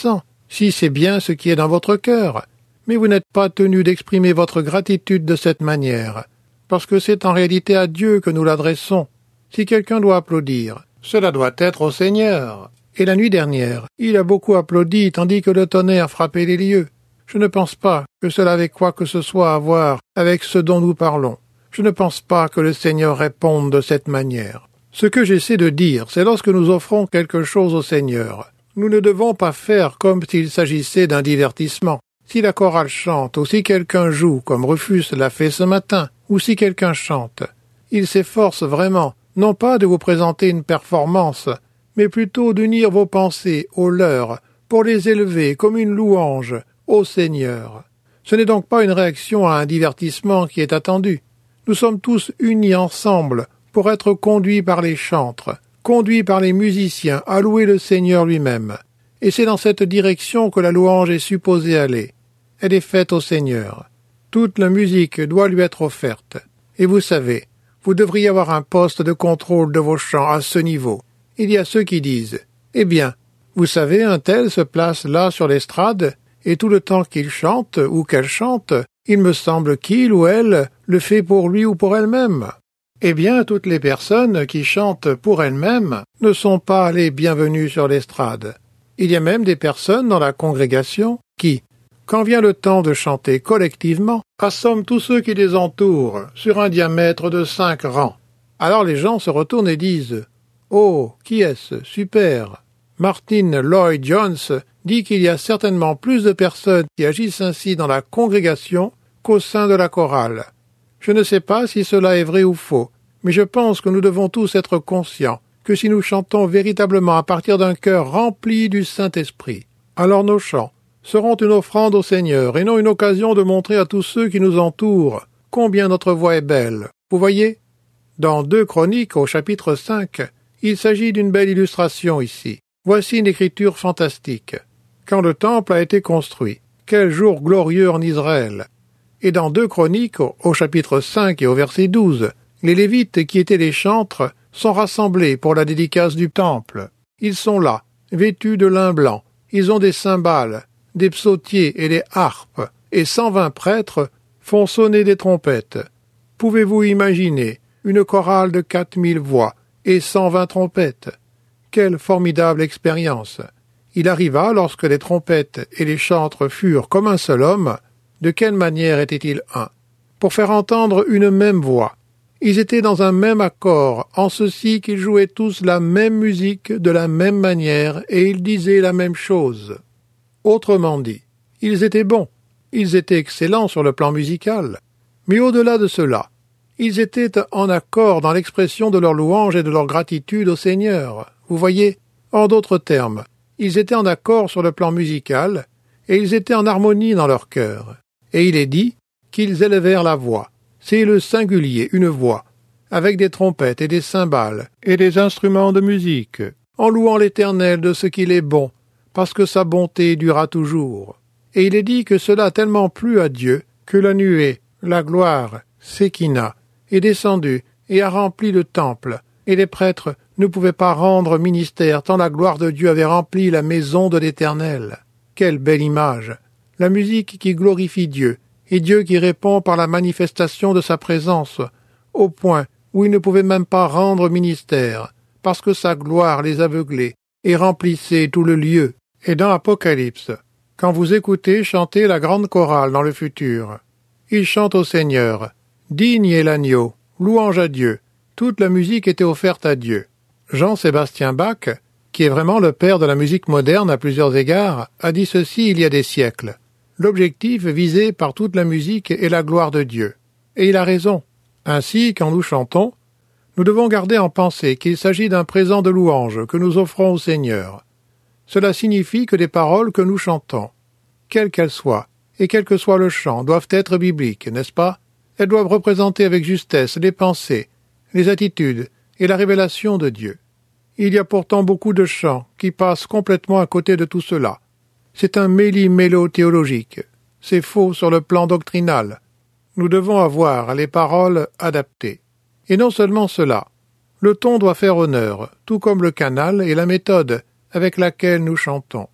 si c'est bien ce qui est dans votre cœur, mais vous n'êtes pas tenu d'exprimer votre gratitude de cette manière, parce que c'est en réalité à Dieu que nous l'adressons. Si quelqu'un doit applaudir, cela doit être au Seigneur. Et la nuit dernière, il a beaucoup applaudi tandis que le tonnerre frappait les lieux. Je ne pense pas que cela avait quoi que ce soit à voir avec ce dont nous parlons. Je ne pense pas que le Seigneur réponde de cette manière. Ce que j'essaie de dire, c'est lorsque nous offrons quelque chose au Seigneur, nous ne devons pas faire comme s'il s'agissait d'un divertissement. Si la chorale chante, ou si quelqu'un joue, comme Rufus l'a fait ce matin, ou si quelqu'un chante, il s'efforce vraiment, non pas de vous présenter une performance, mais plutôt d'unir vos pensées aux leurs, pour les élever comme une louange au Seigneur. Ce n'est donc pas une réaction à un divertissement qui est attendu. Nous sommes tous unis ensemble pour être conduits par les chantres, conduits par les musiciens à louer le Seigneur lui-même. Et c'est dans cette direction que la louange est supposée aller. Elle est faite au Seigneur. Toute la musique doit lui être offerte. Et vous savez, vous devriez avoir un poste de contrôle de vos chants à ce niveau. Il y a ceux qui disent « Eh bien, vous savez, un tel se place là sur l'estrade, et tout le temps qu'il chante ou qu'elle chante, il me semble qu'il ou elle le fait pour lui ou pour elle-même. » Eh bien, toutes les personnes qui chantent pour elles-mêmes ne sont pas les bienvenues sur l'estrade. Il y a même des personnes dans la congrégation qui, quand vient le temps de chanter collectivement, assomment tous ceux qui les entourent sur un diamètre de cinq rangs. Alors les gens se retournent et disent « Oh, qui est-ce? Super !» Martin Lloyd-Jones dit qu'il y a certainement plus de personnes qui agissent ainsi dans la congrégation qu'au sein de la chorale. Je ne sais pas si cela est vrai ou faux, mais je pense que nous devons tous être conscients que si nous chantons véritablement à partir d'un cœur rempli du Saint-Esprit, alors nos chants seront une offrande au Seigneur et non une occasion de montrer à tous ceux qui nous entourent combien notre voix est belle. Vous voyez? Dans deux Chroniques, au chapitre cinq, il s'agit d'une belle illustration ici. Voici une écriture fantastique. Quand le temple a été construit, quel jour glorieux en Israël! Et dans deux Chroniques, au chapitre cinq et au verset douze, les Lévites qui étaient les chantres sont rassemblés pour la dédicace du temple. Ils sont là, vêtus de lin blanc. Ils ont des cymbales, des psautiers et des harpes, et cent vingt prêtres font sonner des trompettes. Pouvez-vous imaginer une chorale de quatre mille voix et cent vingt trompettes? Quelle formidable expérience! Il arriva, lorsque les trompettes et les chantres furent comme un seul homme, de quelle manière étaient-ils un? Pour faire entendre une même voix. Ils étaient dans un même accord, en ceci qu'ils jouaient tous la même musique de la même manière, et ils disaient la même chose. Autrement dit, ils étaient bons, ils étaient excellents sur le plan musical, mais au-delà de cela, ils étaient en accord dans l'expression de leur louange et de leur gratitude au Seigneur. Vous voyez, en d'autres termes, ils étaient en accord sur le plan musical, et ils étaient en harmonie dans leur cœur. Et il est dit qu'ils élevèrent la voix. C'est le singulier, une voix, avec des trompettes et des cymbales et des instruments de musique, en louant l'Éternel de ce qu'il est bon, parce que sa bonté durera toujours. Et il est dit que cela a tellement plu à Dieu que la nuée, la gloire, Sékina, est descendue et a rempli le temple, et les prêtres ne pouvaient pas rendre ministère tant la gloire de Dieu avait rempli la maison de l'Éternel. Quelle belle image! La musique qui glorifie Dieu, et Dieu qui répond par la manifestation de sa présence, au point où ils ne pouvaient même pas rendre ministère, parce que sa gloire les aveuglait et remplissait tout le lieu. Et dans Apocalypse, quand vous écoutez chanter la grande chorale dans le futur, ils chantent au Seigneur, digne est l'agneau, louange à Dieu, toute la musique était offerte à Dieu. Jean-Sébastien Bach, qui est vraiment le père de la musique moderne à plusieurs égards, a dit ceci il y a des siècles. L'objectif visé par toute la musique est la gloire de Dieu. Et il a raison. Ainsi, quand nous chantons, nous devons garder en pensée qu'il s'agit d'un présent de louange que nous offrons au Seigneur. Cela signifie que les paroles que nous chantons, quelles qu'elles soient, et quel que soit le chant, doivent être bibliques, n'est-ce pas? Elles doivent représenter avec justesse les pensées, les attitudes et la révélation de Dieu. Il y a pourtant beaucoup de chants qui passent complètement à côté de tout cela. C'est un méli-mélo théologique. C'est faux sur le plan doctrinal. Nous devons avoir les paroles adaptées. Et non seulement cela. Le ton doit faire honneur, tout comme le canal et la méthode avec laquelle nous chantons.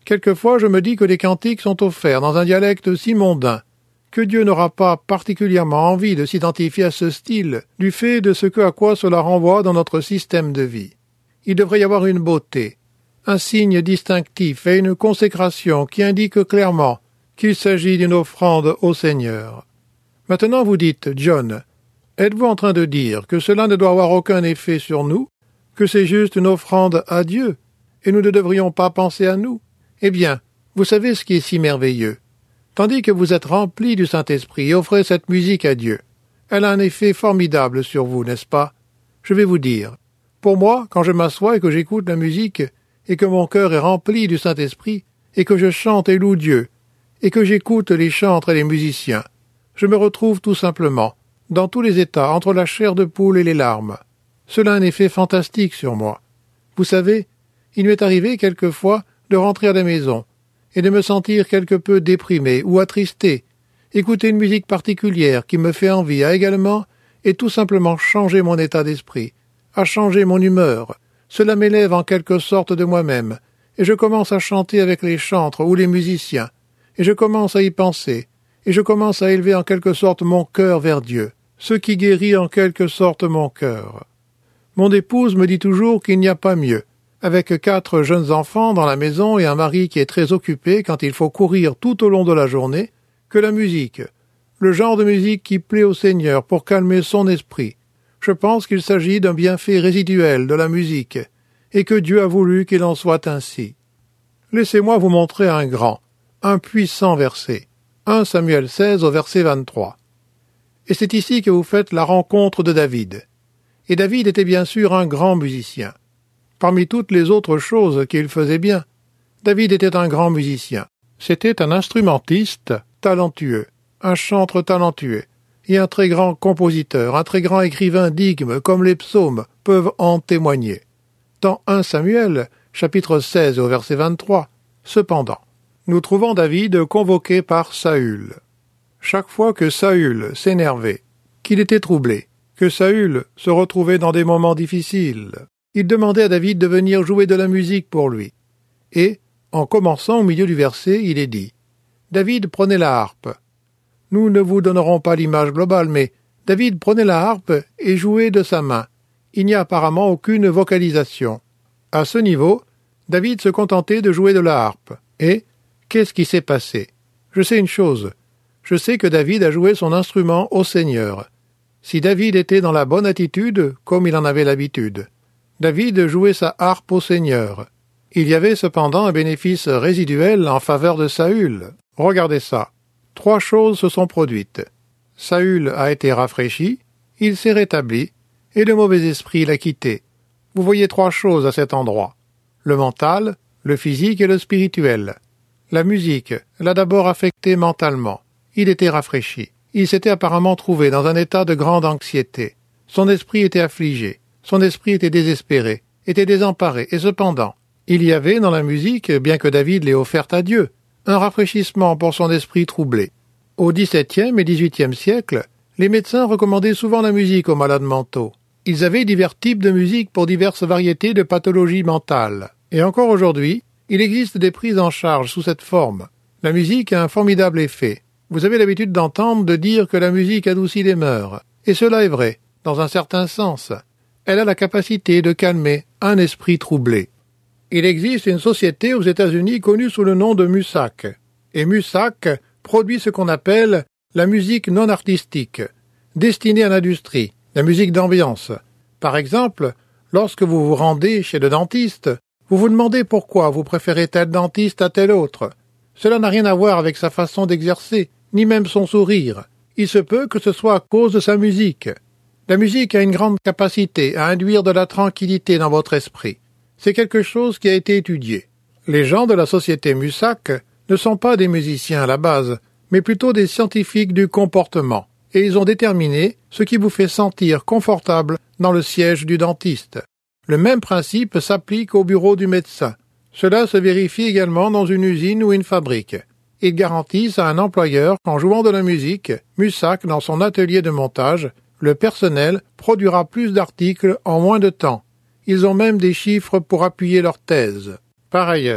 Quelquefois je me dis que les cantiques sont offerts dans un dialecte si mondain, que Dieu n'aura pas particulièrement envie de s'identifier à ce style, du fait de ce que à quoi cela renvoie dans notre système de vie. Il devrait y avoir une beauté, un signe distinctif et une consécration qui indiquent clairement qu'il s'agit d'une offrande au Seigneur. Maintenant vous dites, John, êtes-vous en train de dire que cela ne doit avoir aucun effet sur nous, que c'est juste une offrande à Dieu, et nous ne devrions pas penser à nous? Eh bien, vous savez ce qui est si merveilleux. Tandis que vous êtes remplis du Saint-Esprit et offrez cette musique à Dieu, elle a un effet formidable sur vous, n'est-ce pas? Je vais vous dire. Pour moi, quand je m'assois et que j'écoute la musique, et que mon cœur est rempli du Saint-Esprit, et que je chante et loue Dieu, et que j'écoute les chantres et les musiciens, je me retrouve tout simplement, dans tous les états, entre la chair de poule et les larmes. Cela a un effet fantastique sur moi. Vous savez, il m'est arrivé quelquefois de rentrer à la maison, et de me sentir quelque peu déprimé ou attristé. Écouter une musique particulière qui me fait envie a également et tout simplement changé mon état d'esprit, a changé mon humeur. Cela m'élève en quelque sorte de moi-même, et je commence à chanter avec les chantres ou les musiciens, et je commence à y penser, et je commence à élever en quelque sorte mon cœur vers Dieu, ce qui guérit en quelque sorte mon cœur. Mon épouse me dit toujours qu'il n'y a pas mieux, avec quatre jeunes enfants dans la maison et un mari qui est très occupé quand il faut courir tout au long de la journée, que la musique, le genre de musique qui plaît au Seigneur pour calmer son esprit. Je pense qu'il s'agit d'un bienfait résiduel de la musique, et que Dieu a voulu qu'il en soit ainsi. Laissez-moi vous montrer un grand, un puissant verset, premier Samuel seize au verset vingt-trois. Et c'est ici que vous faites la rencontre de David. Et David était bien sûr un grand musicien. Parmi toutes les autres choses qu'il faisait bien, David était un grand musicien. C'était un instrumentiste talentueux, un chantre talentueux, et un très grand compositeur, un très grand écrivain d'hymnes, comme les psaumes peuvent en témoigner. Dans premier Samuel, chapitre seize au verset vingt-trois, cependant, nous trouvons David convoqué par Saül. Chaque fois que Saül s'énervait, qu'il était troublé, que Saül se retrouvait dans des moments difficiles, il demandait à David de venir jouer de la musique pour lui. Et, en commençant au milieu du verset, il est dit « David prenait la harpe ». Nous ne vous donnerons pas l'image globale, mais David prenait la harpe et jouait de sa main. Il n'y a apparemment aucune vocalisation. À ce niveau, David se contentait de jouer de la harpe. Et, qu'est-ce qui s'est passé? Je sais une chose. Je sais que David a joué son instrument au Seigneur. Si David était dans la bonne attitude, comme il en avait l'habitude, David jouait sa harpe au Seigneur. Il y avait cependant un bénéfice résiduel en faveur de Saül. Regardez ça. Trois choses se sont produites. Saül a été rafraîchi, il s'est rétabli, et le mauvais esprit l'a quitté. Vous voyez trois choses à cet endroit. Le mental, le physique et le spirituel. La musique l'a d'abord affecté mentalement. Il était rafraîchi. Il s'était apparemment trouvé dans un état de grande anxiété. Son esprit était affligé. Son esprit était désespéré, était désemparé, et cependant, il y avait dans la musique, bien que David l'ait offerte à Dieu, un rafraîchissement pour son esprit troublé. Au dix-septième et dix-huitième siècle, les médecins recommandaient souvent la musique aux malades mentaux. Ils avaient divers types de musique pour diverses variétés de pathologies mentales. Et encore aujourd'hui, il existe des prises en charge sous cette forme. La musique a un formidable effet. Vous avez l'habitude d'entendre de dire que la musique adoucit les mœurs. Et cela est vrai, dans un certain sens. Elle a la capacité de calmer un esprit troublé. Il existe une société aux États-Unis connue sous le nom de MUSAC. Et MUSAC produit ce qu'on appelle la musique non artistique, destinée à l'industrie, la musique d'ambiance. Par exemple, lorsque vous vous rendez chez le dentiste, vous vous demandez pourquoi vous préférez tel dentiste à tel autre. Cela n'a rien à voir avec sa façon d'exercer, ni même son sourire. Il se peut que ce soit à cause de sa musique. La musique a une grande capacité à induire de la tranquillité dans votre esprit. C'est quelque chose qui a été étudié. Les gens de la société MUSAC ne sont pas des musiciens à la base, mais plutôt des scientifiques du comportement, et ils ont déterminé ce qui vous fait sentir confortable dans le siège du dentiste. Le même principe s'applique au bureau du médecin. Cela se vérifie également dans une usine ou une fabrique. Ils garantissent à un employeur qu'en jouant de la musique, MUSAC, dans son atelier de montage, le personnel produira plus d'articles en moins de temps. Ils ont même des chiffres pour appuyer leur thèse. Par ailleurs,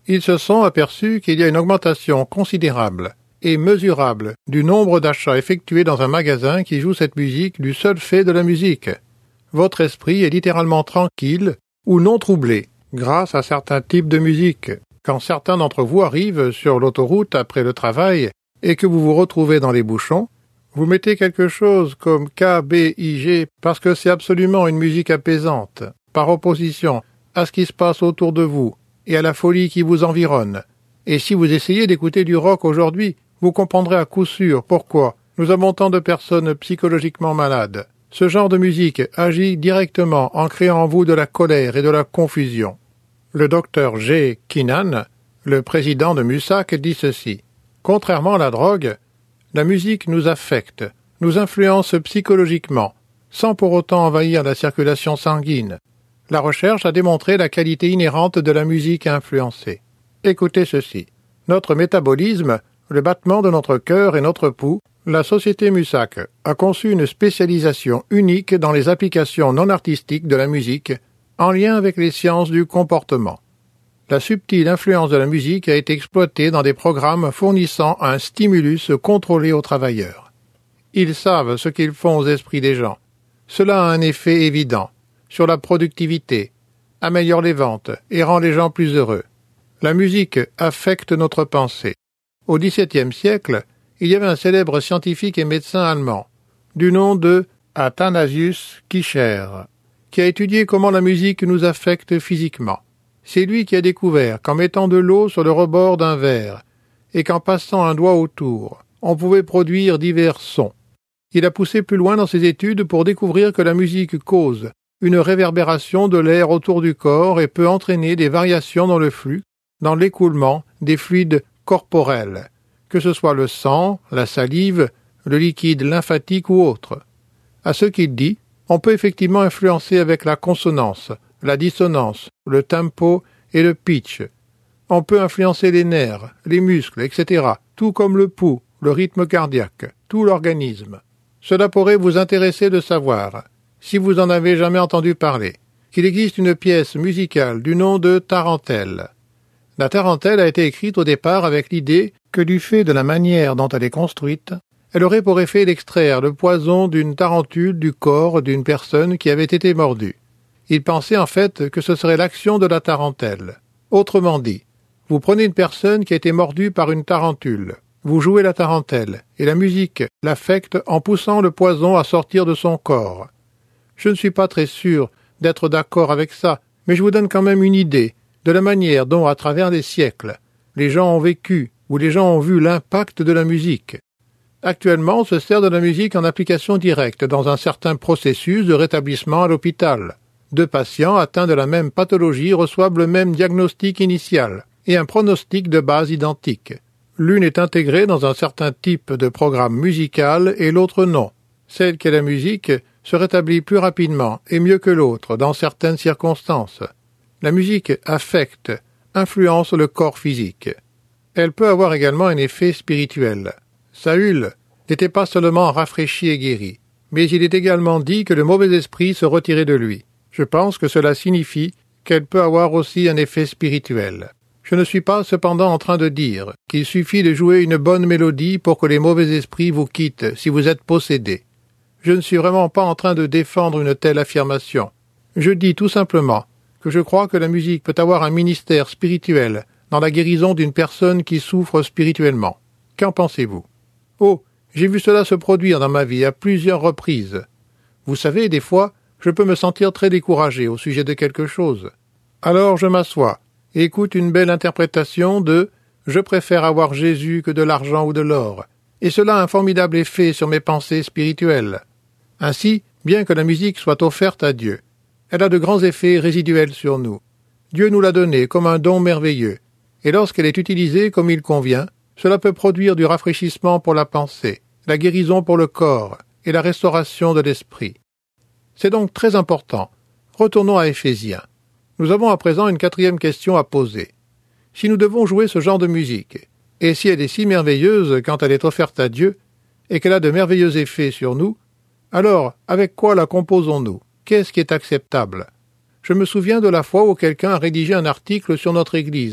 Ils se sont aperçus qu'il y a une augmentation considérable et mesurable du nombre d'achats effectués dans un magasin qui joue cette musique du seul fait de la musique. Votre esprit est littéralement tranquille ou non troublé grâce à certains types de musique. Quand certains d'entre vous arrivent sur l'autoroute après le travail et que vous vous retrouvez dans les bouchons, vous mettez quelque chose comme K B I G parce que c'est absolument une musique apaisante, par opposition à ce qui se passe autour de vous et à la folie qui vous environne. Et si vous essayez d'écouter du rock aujourd'hui, vous comprendrez à coup sûr pourquoi nous avons tant de personnes psychologiquement malades. Ce genre de musique agit directement en créant en vous de la colère et de la confusion. Le docteur G. Keenan, le président de MUSAC, dit ceci. Contrairement à la drogue, la musique nous affecte, nous influence psychologiquement, sans pour autant envahir la circulation sanguine. La recherche a démontré la qualité inhérente de la musique influencée. Écoutez ceci. Notre métabolisme, le battement de notre cœur et notre pouls, la société MUSAC a conçu une spécialisation unique dans les applications non artistiques de la musique, en lien avec les sciences du comportement. La subtile influence de la musique a été exploitée dans des programmes fournissant un stimulus contrôlé aux travailleurs. Ils savent ce qu'ils font aux esprits des gens. Cela a un effet évident sur la productivité, améliore les ventes et rend les gens plus heureux. La musique affecte notre pensée. Au dix-septième siècle, il y avait un célèbre scientifique et médecin allemand, du nom de Athanasius Kircher, qui a étudié comment la musique nous affecte physiquement. C'est lui qui a découvert qu'en mettant de l'eau sur le rebord d'un verre et qu'en passant un doigt autour, on pouvait produire divers sons. Il a poussé plus loin dans ses études pour découvrir que la musique cause une réverbération de l'air autour du corps et peut entraîner des variations dans le flux, dans l'écoulement des fluides corporels, que ce soit le sang, la salive, le liquide lymphatique ou autre. À ce qu'il dit, on peut effectivement influencer avec la consonance, la dissonance, le tempo et le pitch. On peut influencer les nerfs, les muscles, et cetera, tout comme le pouls, le rythme cardiaque, tout l'organisme. Cela pourrait vous intéresser de savoir, si vous en avez jamais entendu parler, qu'il existe une pièce musicale du nom de tarentelle. La tarentelle a été écrite au départ avec l'idée que du fait de la manière dont elle est construite, elle aurait pour effet d'extraire le poison d'une tarentule du corps d'une personne qui avait été mordue. Il pensait en fait que ce serait l'action de la tarentelle. Autrement dit, vous prenez une personne qui a été mordue par une tarentule, vous jouez la tarentelle, et la musique l'affecte en poussant le poison à sortir de son corps. Je ne suis pas très sûr d'être d'accord avec ça, mais je vous donne quand même une idée de la manière dont, à travers les siècles, les gens ont vécu ou les gens ont vu l'impact de la musique. Actuellement, on se sert de la musique en application directe dans un certain processus de rétablissement à l'hôpital. Deux patients atteints de la même pathologie reçoivent le même diagnostic initial et un pronostic de base identique. L'une est intégrée dans un certain type de programme musical et l'autre non. Celle qui est la musique se rétablit plus rapidement et mieux que l'autre dans certaines circonstances. La musique affecte, influence le corps physique. Elle peut avoir également un effet spirituel. Saül n'était pas seulement rafraîchi et guéri, mais il est également dit que le mauvais esprit se retirait de lui. Je pense que cela signifie qu'elle peut avoir aussi un effet spirituel. Je ne suis pas cependant en train de dire qu'il suffit de jouer une bonne mélodie pour que les mauvais esprits vous quittent si vous êtes possédé. Je ne suis vraiment pas en train de défendre une telle affirmation. Je dis tout simplement que je crois que la musique peut avoir un ministère spirituel dans la guérison d'une personne qui souffre spirituellement. Qu'en pensez-vous? Oh, j'ai vu cela se produire dans ma vie à plusieurs reprises. Vous savez, des fois, je peux me sentir très découragé au sujet de quelque chose. Alors je m'assois et écoute une belle interprétation de « Je préfère avoir Jésus que de l'argent ou de l'or », et cela a un formidable effet sur mes pensées spirituelles. Ainsi, bien que la musique soit offerte à Dieu, elle a de grands effets résiduels sur nous. Dieu nous l'a donnée comme un don merveilleux, et lorsqu'elle est utilisée comme il convient, cela peut produire du rafraîchissement pour la pensée, la guérison pour le corps et la restauration de l'esprit. C'est donc très important. Retournons à Éphésiens. Nous avons à présent une quatrième question à poser. Si nous devons jouer ce genre de musique, et si elle est si merveilleuse quand elle est offerte à Dieu, et qu'elle a de merveilleux effets sur nous, alors avec quoi la composons-nous? Qu'est-ce qui est acceptable? Je me souviens de la fois où quelqu'un a rédigé un article sur notre Église,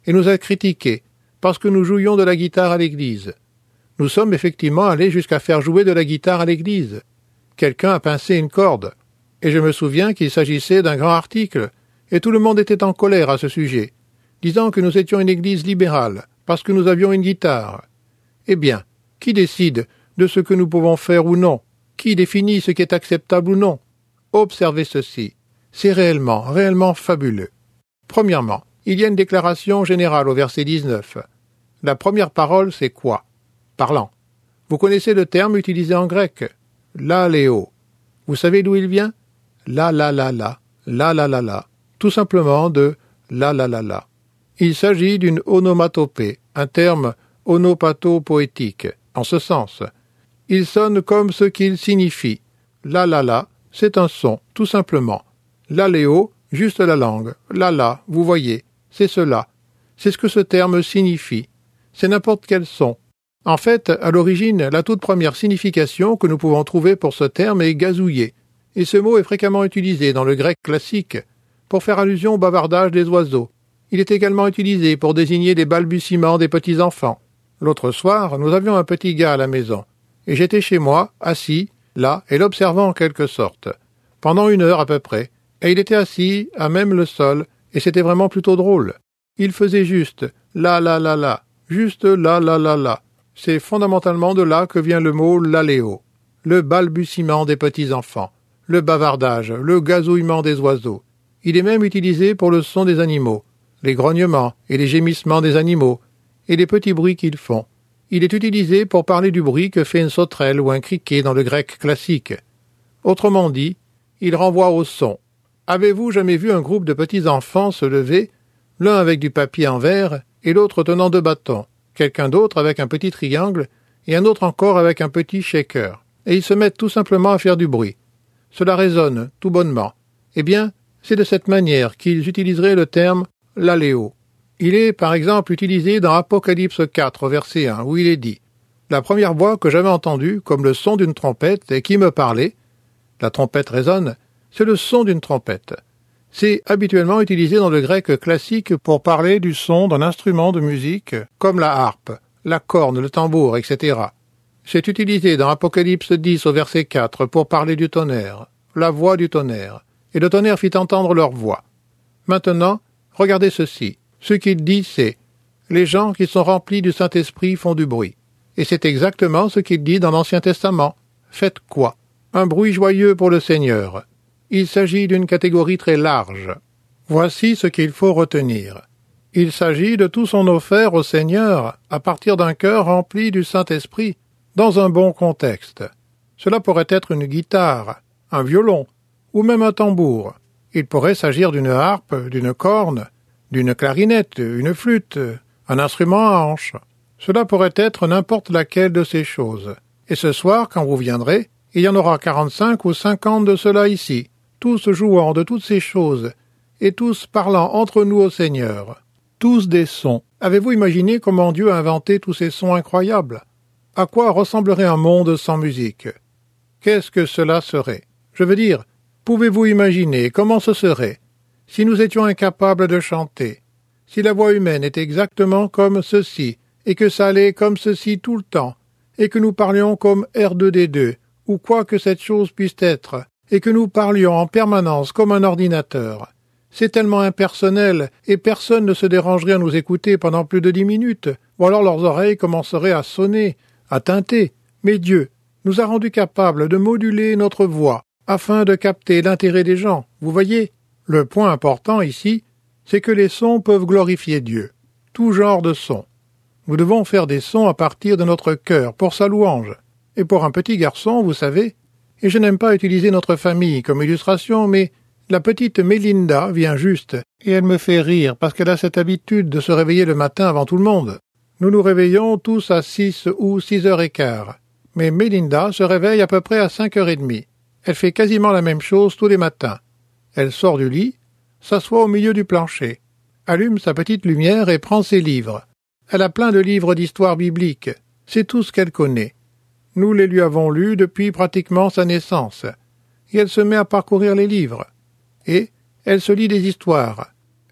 et nous a critiqués, parce que nous jouions de la guitare à l'église. Nous sommes effectivement allés jusqu'à faire jouer de la guitare à l'église. Quelqu'un a pincé une corde, et je me souviens qu'il s'agissait d'un grand article, et tout le monde était en colère à ce sujet, disant que nous étions une église libérale, parce que nous avions une guitare. Eh bien, qui décide de ce que nous pouvons faire ou non? Qui définit ce qui est acceptable ou non? Observez ceci. C'est réellement, réellement fabuleux. Premièrement, il y a une déclaration générale au verset dix-neuf. La première parole, c'est quoi? Parlant. Vous connaissez le terme utilisé en grec? L'aléo. Vous savez d'où il vient? La la la la, la la la la. Tout simplement de la la la la. Il s'agit d'une onomatopée, un terme onopatho-poétique, en ce sens. Il sonne comme ce qu'il signifie. La la la, c'est un son, tout simplement. L'aléo, juste la langue. La la, vous voyez, c'est cela. C'est ce que ce terme signifie. C'est n'importe quel son. En fait, à l'origine, la toute première signification que nous pouvons trouver pour ce terme est gazouiller. Et ce mot est fréquemment utilisé dans le grec classique pour faire allusion au bavardage des oiseaux. Il est également utilisé pour désigner les balbutiements des petits-enfants. L'autre soir, nous avions un petit gars à la maison, et j'étais chez moi, assis, là, et l'observant en quelque sorte, pendant une heure à peu près, et il était assis à même le sol, et c'était vraiment plutôt drôle. Il faisait juste la la la la, juste la la la la. C'est fondamentalement de là que vient le mot l'aléo, le balbutiement des petits-enfants, le bavardage, le gazouillement des oiseaux. Il est même utilisé pour le son des animaux, les grognements et les gémissements des animaux, et les petits bruits qu'ils font. Il est utilisé pour parler du bruit que fait une sauterelle ou un criquet dans le grec classique. Autrement dit, il renvoie au son. Avez-vous jamais vu un groupe de petits-enfants se lever, l'un avec du papier en verre et l'autre tenant deux bâtons, quelqu'un d'autre avec un petit triangle et un autre encore avec un petit shaker, et ils se mettent tout simplement à faire du bruit. Cela résonne tout bonnement. Eh bien, c'est de cette manière qu'ils utiliseraient le terme « l'aléo ». Il est, par exemple, utilisé dans Apocalypse quatre, verset un, où il est dit « La première voix que j'avais entendue, comme le son d'une trompette, et qui me parlait, la trompette résonne, c'est le son d'une trompette. » C'est habituellement utilisé dans le grec classique pour parler du son d'un instrument de musique, comme la harpe, la corne, le tambour, et cetera. C'est utilisé dans Apocalypse dix, au verset quatre, pour parler du tonnerre, la voix du tonnerre, et le tonnerre fit entendre leur voix. Maintenant, regardez ceci. Ce qu'il dit, c'est « Les gens qui sont remplis du Saint-Esprit font du bruit. » Et c'est exactement ce qu'il dit dans l'Ancien Testament. Faites quoi? Un bruit joyeux pour le Seigneur. Il s'agit d'une catégorie très large. Voici ce qu'il faut retenir. Il s'agit de tout son offert au Seigneur à partir d'un cœur rempli du Saint-Esprit, dans un bon contexte. Cela pourrait être une guitare, un violon, ou même un tambour. Il pourrait s'agir d'une harpe, d'une corne, d'une clarinette, une flûte, un instrument à hanche. Cela pourrait être n'importe laquelle de ces choses. Et ce soir, quand vous viendrez, il y en aura quarante-cinq ou cinquante de cela ici, tous jouant de toutes ces choses, et tous parlant entre nous au Seigneur. Tous des sons. Avez-vous imaginé comment Dieu a inventé tous ces sons incroyables? À quoi ressemblerait un monde sans musique? Qu'est-ce que cela serait? Je veux dire, pouvez-vous imaginer comment ce serait si nous étions incapables de chanter, si la voix humaine était exactement comme ceci, et que ça allait comme ceci tout le temps, et que nous parlions comme R deux D deux, ou quoi que cette chose puisse être, et que nous parlions en permanence comme un ordinateur. C'est tellement impersonnel, et personne ne se dérangerait à nous écouter pendant plus de dix minutes, ou alors leurs oreilles commenceraient à sonner, à tinter. Mais Dieu nous a rendus capables de moduler notre voix, afin de capter l'intérêt des gens, vous voyez? Le point important ici, c'est que les sons peuvent glorifier Dieu, tout genre de sons. Nous devons faire des sons à partir de notre cœur pour sa louange. Et pour un petit garçon, vous savez, et je n'aime pas utiliser notre famille comme illustration, mais la petite Mélinda vient juste, et elle me fait rire parce qu'elle a cette habitude de se réveiller le matin avant tout le monde. Nous nous réveillons tous à six ou six heures et quart, mais Mélinda se réveille à peu près à cinq heures et demie. Elle fait quasiment la même chose tous les matins. Elle sort du lit, s'assoit au milieu du plancher, allume sa petite lumière et prend ses livres. Elle a plein de livres d'histoire biblique. C'est tout ce qu'elle connaît. Nous les lui avons lus depuis pratiquement sa naissance. Et elle se met à parcourir les livres. Et elle se lit des histoires.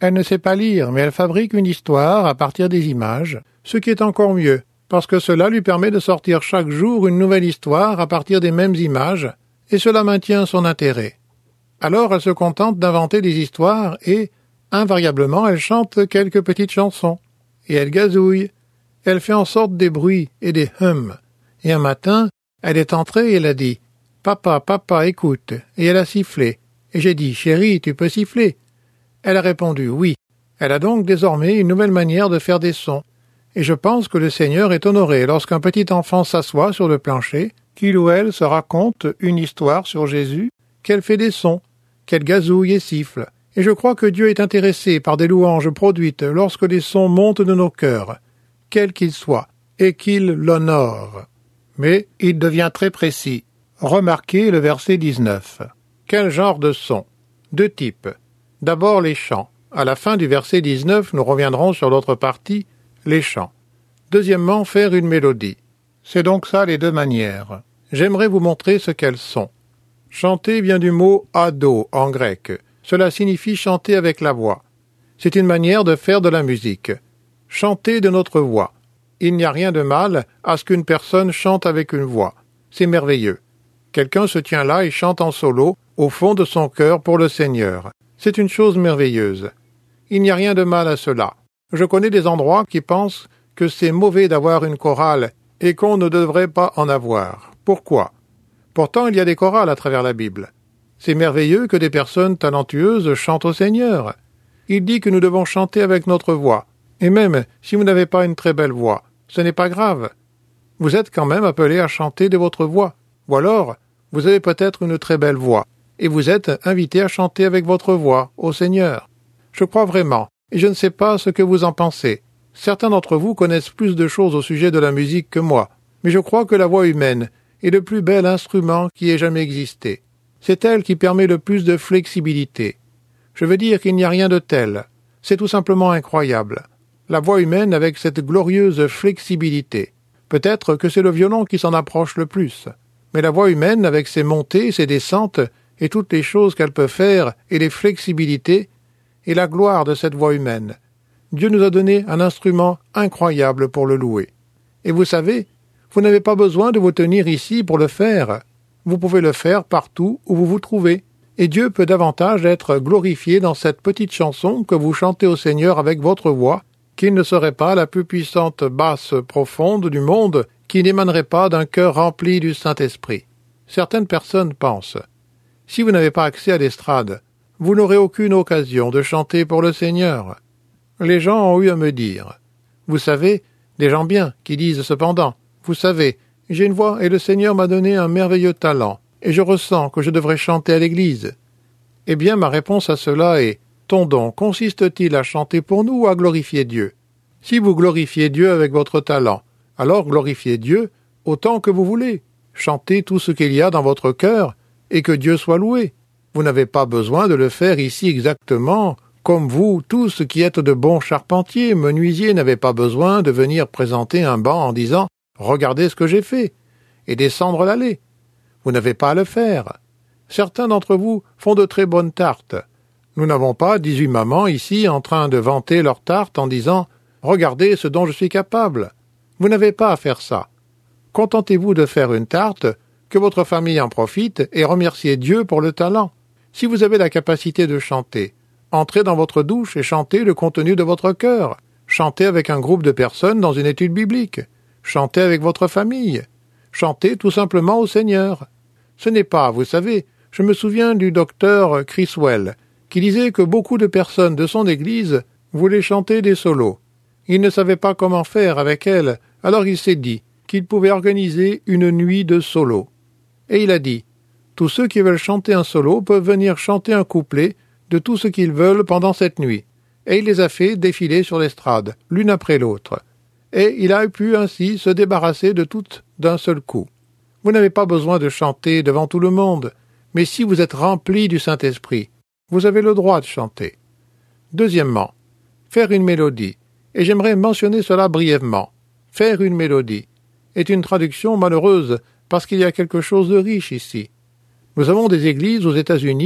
Elle ne sait pas lire, mais elle fabrique une histoire à partir des images, ce qui est encore mieux, parce que cela lui permet de sortir chaque jour une nouvelle histoire à partir des mêmes images, et cela maintient son intérêt. Alors elle se contente d'inventer des histoires et, invariablement, elle chante quelques petites chansons. Et elle gazouille. Elle fait en sorte des bruits et des hums. Et un matin, elle est entrée et elle a dit « Papa, papa, écoute » et elle a sifflé. Et j'ai dit « Chérie, tu peux siffler ?» Elle a répondu « Oui ». Elle a donc désormais une nouvelle manière de faire des sons. Et je pense que le Seigneur est honoré lorsqu'un petit enfant s'assoit sur le plancher, qu'il ou elle se raconte une histoire sur Jésus, qu'elle fait des sons, qu'elle gazouille et siffle. Et je crois que Dieu est intéressé par des louanges produites lorsque les sons montent de nos cœurs, quels qu'ils soient, et qu'il l'honore. Mais il devient très précis. Remarquez le verset dix-neuf. Quel genre de son? Deux types. D'abord les chants. À la fin du verset dix-neuf, nous reviendrons sur l'autre partie, les chants. Deuxièmement, faire une mélodie. C'est donc ça les deux manières. J'aimerais vous montrer ce qu'elles sont. Chanter vient du mot ado en grec. Cela signifie chanter avec la voix. C'est une manière de faire de la musique. Chanter de notre voix. Il n'y a rien de mal à ce qu'une personne chante avec une voix. C'est merveilleux. Quelqu'un se tient là et chante en solo, au fond de son cœur pour le Seigneur. C'est une chose merveilleuse. Il n'y a rien de mal à cela. Je connais des endroits qui pensent que c'est mauvais d'avoir une chorale et qu'on ne devrait pas en avoir. Pourquoi? Pourtant, il y a des chorales à travers la Bible. C'est merveilleux que des personnes talentueuses chantent au Seigneur. Il dit que nous devons chanter avec notre voix. Et même si vous n'avez pas une très belle voix, ce n'est pas grave. Vous êtes quand même appelé à chanter de votre voix. Ou alors, vous avez peut-être une très belle voix, et vous êtes invité à chanter avec votre voix au Seigneur. Je crois vraiment, et je ne sais pas ce que vous en pensez. Certains d'entre vous connaissent plus de choses au sujet de la musique que moi, mais je crois que la voix humaine est le plus bel instrument qui ait jamais existé. C'est elle qui permet le plus de flexibilité. Je veux dire qu'il n'y a rien de tel. C'est tout simplement incroyable. La voix humaine avec cette glorieuse flexibilité. Peut-être que c'est le violon qui s'en approche le plus. Mais la voix humaine avec ses montées, ses descentes, et toutes les choses qu'elle peut faire, et les flexibilités, et la gloire de cette voix humaine. Dieu nous a donné un instrument incroyable pour le louer. Et vous savez, vous n'avez pas besoin de vous tenir ici pour le faire. Vous pouvez le faire partout où vous vous trouvez. Et Dieu peut davantage être glorifié dans cette petite chanson que vous chantez au Seigneur avec votre voix, qu'il ne serait pas la plus puissante basse profonde du monde qui n'émanerait pas d'un cœur rempli du Saint-Esprit. Certaines personnes pensent, si vous n'avez pas accès à l'estrade, vous n'aurez aucune occasion de chanter pour le Seigneur. Les gens ont eu à me dire, vous savez, des gens bien qui disent cependant, vous savez, j'ai une voix et le Seigneur m'a donné un merveilleux talent, et je ressens que je devrais chanter à l'église. Eh bien, ma réponse à cela est, ton don consiste-t-il à chanter pour nous ou à glorifier Dieu? Si vous glorifiez Dieu avec votre talent, alors glorifiez Dieu autant que vous voulez. Chantez tout ce qu'il y a dans votre cœur, et que Dieu soit loué. Vous n'avez pas besoin de le faire ici exactement, comme vous, tous qui êtes de bons charpentiers, menuisiers, n'avez pas besoin de venir présenter un banc en disant « Regardez ce que j'ai fait » et descendre l'allée. Vous n'avez pas à le faire. Certains d'entre vous font de très bonnes tartes. Nous n'avons pas dix-huit mamans ici en train de vanter leurs tartes en disant « Regardez ce dont je suis capable ». Vous n'avez pas à faire ça. Contentez-vous de faire une tarte, que votre famille en profite et remerciez Dieu pour le talent. Si vous avez la capacité de chanter, entrez dans votre douche et chantez le contenu de votre cœur. Chantez avec un groupe de personnes dans une étude biblique. Chantez avec votre famille. Chantez tout simplement au Seigneur. Ce n'est pas, vous savez, je me souviens du docteur Criswell, qui disait que beaucoup de personnes de son église voulaient chanter des solos. Il ne savait pas comment faire avec elles, alors il s'est dit qu'il pouvait organiser une nuit de solos. Et il a dit, tous ceux qui veulent chanter un solo peuvent venir chanter un couplet de tout ce qu'ils veulent pendant cette nuit. Et il les a fait défiler sur l'estrade, l'une après l'autre. Et il a pu ainsi se débarrasser de toutes d'un seul coup. Vous n'avez pas besoin de chanter devant tout le monde, mais si vous êtes rempli du Saint-Esprit, vous avez le droit de chanter. Deuxièmement, faire une mélodie. Et j'aimerais mentionner cela brièvement. Faire une mélodie est une traduction malheureuse parce qu'il y a quelque chose de riche ici. Nous avons des églises aux États-Unis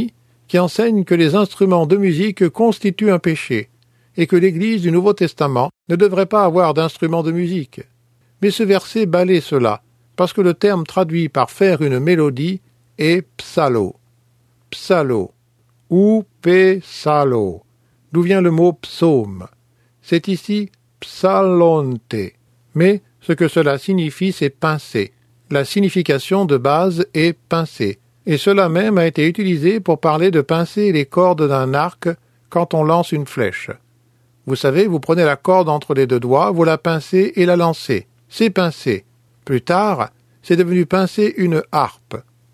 qui enseigne que les instruments de musique constituent un péché, et que l'Église du Nouveau Testament ne devrait pas avoir d'instruments de musique. Mais ce verset balaie cela, parce que le terme traduit par faire une mélodie est psalo. Psalo, ou psalo, d'où vient le mot psaume. C'est ici psalonte, mais ce que cela signifie, c'est pincer. La signification de base est pincer, et cela même a été utilisé pour parler de pincer les cordes d'un arc quand on lance une flèche. Vous savez, vous prenez la corde entre les deux doigts, vous la pincez et la lancez. C'est pincer. Plus tard, c'est devenu pincer une harpe.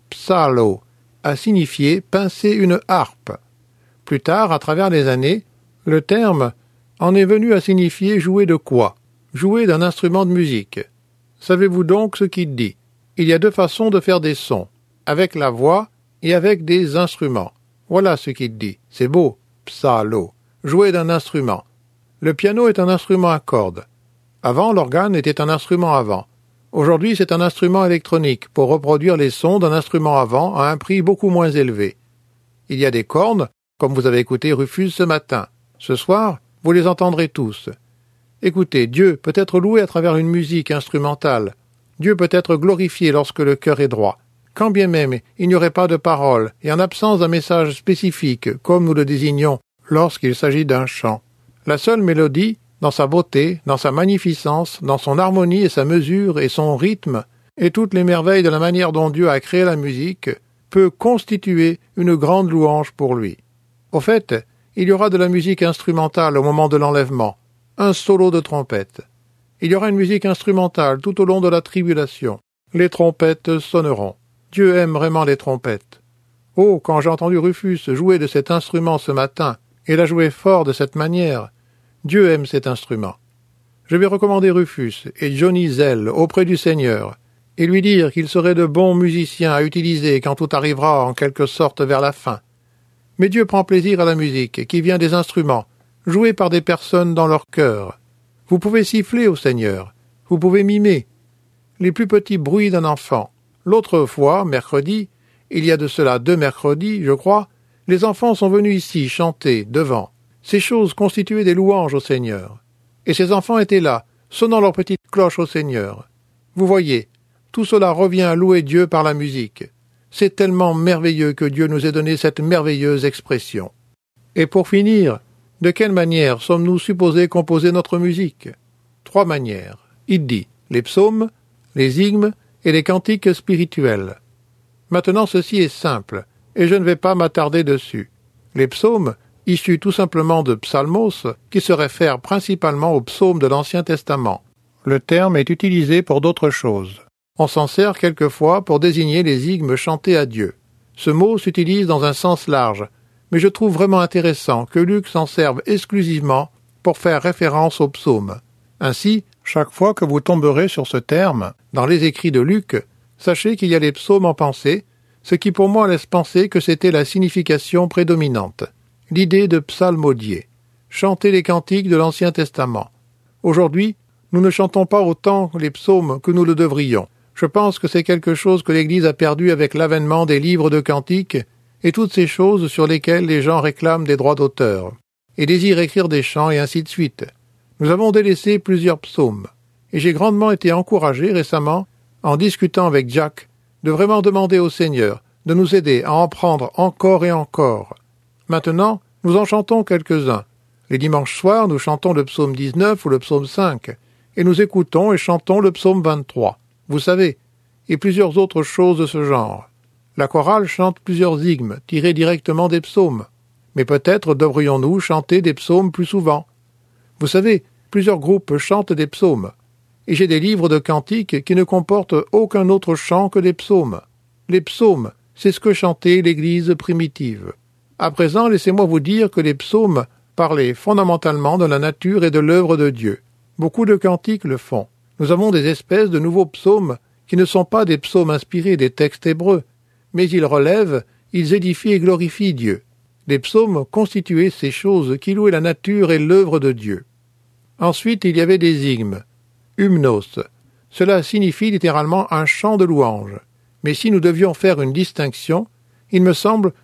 Psalo a signifié pincer une harpe. Plus tard, à travers les années, le terme en est venu à signifier jouer de quoi? Jouer d'un instrument de musique. Savez-vous donc ce qu'il dit? Il y a deux façons de faire des sons, avec la voix et avec des instruments. Voilà ce qu'il dit. C'est beau, psalo, jouer d'un instrument. Le piano est un instrument à cordes. Avant, l'organe était un instrument à vent. Aujourd'hui, c'est un instrument électronique pour reproduire les sons d'un instrument à vent à un prix beaucoup moins élevé. Il y a des cornes, comme vous avez écouté Rufus ce matin. Ce soir, vous les entendrez tous. Écoutez, Dieu peut être loué à travers une musique instrumentale. Dieu peut être glorifié lorsque le cœur est droit. Quand bien même il n'y aurait pas de parole et en absence d'un message spécifique, comme nous le désignons lorsqu'il s'agit d'un chant. La seule mélodie, dans sa beauté, dans sa magnificence, dans son harmonie et sa mesure et son rythme, et toutes les merveilles de la manière dont Dieu a créé la musique, peut constituer une grande louange pour lui. Au fait, il y aura de la musique instrumentale au moment de l'enlèvement, un solo de trompette. Il y aura une musique instrumentale tout au long de la tribulation. Les trompettes sonneront. Dieu aime vraiment les trompettes. Oh, quand j'ai entendu Rufus jouer de cet instrument ce matin, et la jouer fort de cette manière, Dieu aime cet instrument. Je vais recommander Rufus et Johnny Zell auprès du Seigneur, et lui dire qu'ils seraient de bons musiciens à utiliser quand tout arrivera en quelque sorte vers la fin. Mais Dieu prend plaisir à la musique, qui vient des instruments, joués par des personnes dans leur cœur. Vous pouvez siffler au Seigneur, vous pouvez mimer les plus petits bruits d'un enfant. L'autre fois, mercredi, il y a de cela deux mercredis, je crois, les enfants sont venus ici chanter devant. Ces choses constituaient des louanges au Seigneur. Et ces enfants étaient là, sonnant leurs petites cloches au Seigneur. Vous voyez, tout cela revient à louer Dieu par la musique. C'est tellement merveilleux que Dieu nous ait donné cette merveilleuse expression. Et pour finir, de quelle manière sommes-nous supposés composer notre musique? Trois manières. Il dit les psaumes, les hymnes et les cantiques spirituels. Maintenant ceci est simple, et je ne vais pas m'attarder dessus. Les psaumes, issus tout simplement de psalmos, qui se réfèrent principalement aux psaumes de l'Ancien Testament. Le terme est utilisé pour d'autres choses. On s'en sert quelquefois pour désigner les hymnes chantés à Dieu. Ce mot s'utilise dans un sens large, mais je trouve vraiment intéressant que Luc s'en serve exclusivement pour faire référence aux psaumes. Ainsi, chaque fois que vous tomberez sur ce terme, dans les écrits de Luc, sachez qu'il y a les psaumes en pensée, ce qui pour moi laisse penser que c'était la signification prédominante. L'idée de psalmodier, chanter les cantiques de l'Ancien Testament. Aujourd'hui, nous ne chantons pas autant les psaumes que nous le devrions. Je pense que c'est quelque chose que l'Église a perdu avec l'avènement des livres de cantiques et toutes ces choses sur lesquelles les gens réclament des droits d'auteur, et désirent écrire des chants et ainsi de suite. Nous avons délaissé plusieurs psaumes, et j'ai grandement été encouragé récemment, en discutant avec Jack, de vraiment demander au Seigneur de nous aider à en prendre encore et encore. Maintenant, nous en chantons quelques-uns. Les dimanches soirs, nous chantons le psaume dix-neuf ou le psaume cinq, et nous écoutons et chantons le psaume vingt-trois, vous savez, et plusieurs autres choses de ce genre. La chorale chante plusieurs hymnes tirés directement des psaumes, mais peut-être devrions-nous chanter des psaumes plus souvent. Vous savez, plusieurs groupes chantent des psaumes, et j'ai des livres de cantiques qui ne comportent aucun autre chant que des psaumes. Les psaumes, c'est ce que chantait l'Église primitive. À présent, laissez-moi vous dire que les psaumes parlaient fondamentalement de la nature et de l'œuvre de Dieu. Beaucoup de cantiques le font. Nous avons des espèces de nouveaux psaumes qui ne sont pas des psaumes inspirés des textes hébreux, mais ils relèvent, ils édifient et glorifient Dieu. Les psaumes constituaient ces choses qui louaient la nature et l'œuvre de Dieu. Ensuite, il y avait des hymnes, hymnos. Cela signifie littéralement un chant de louange. Mais si nous devions faire une distinction, il me semble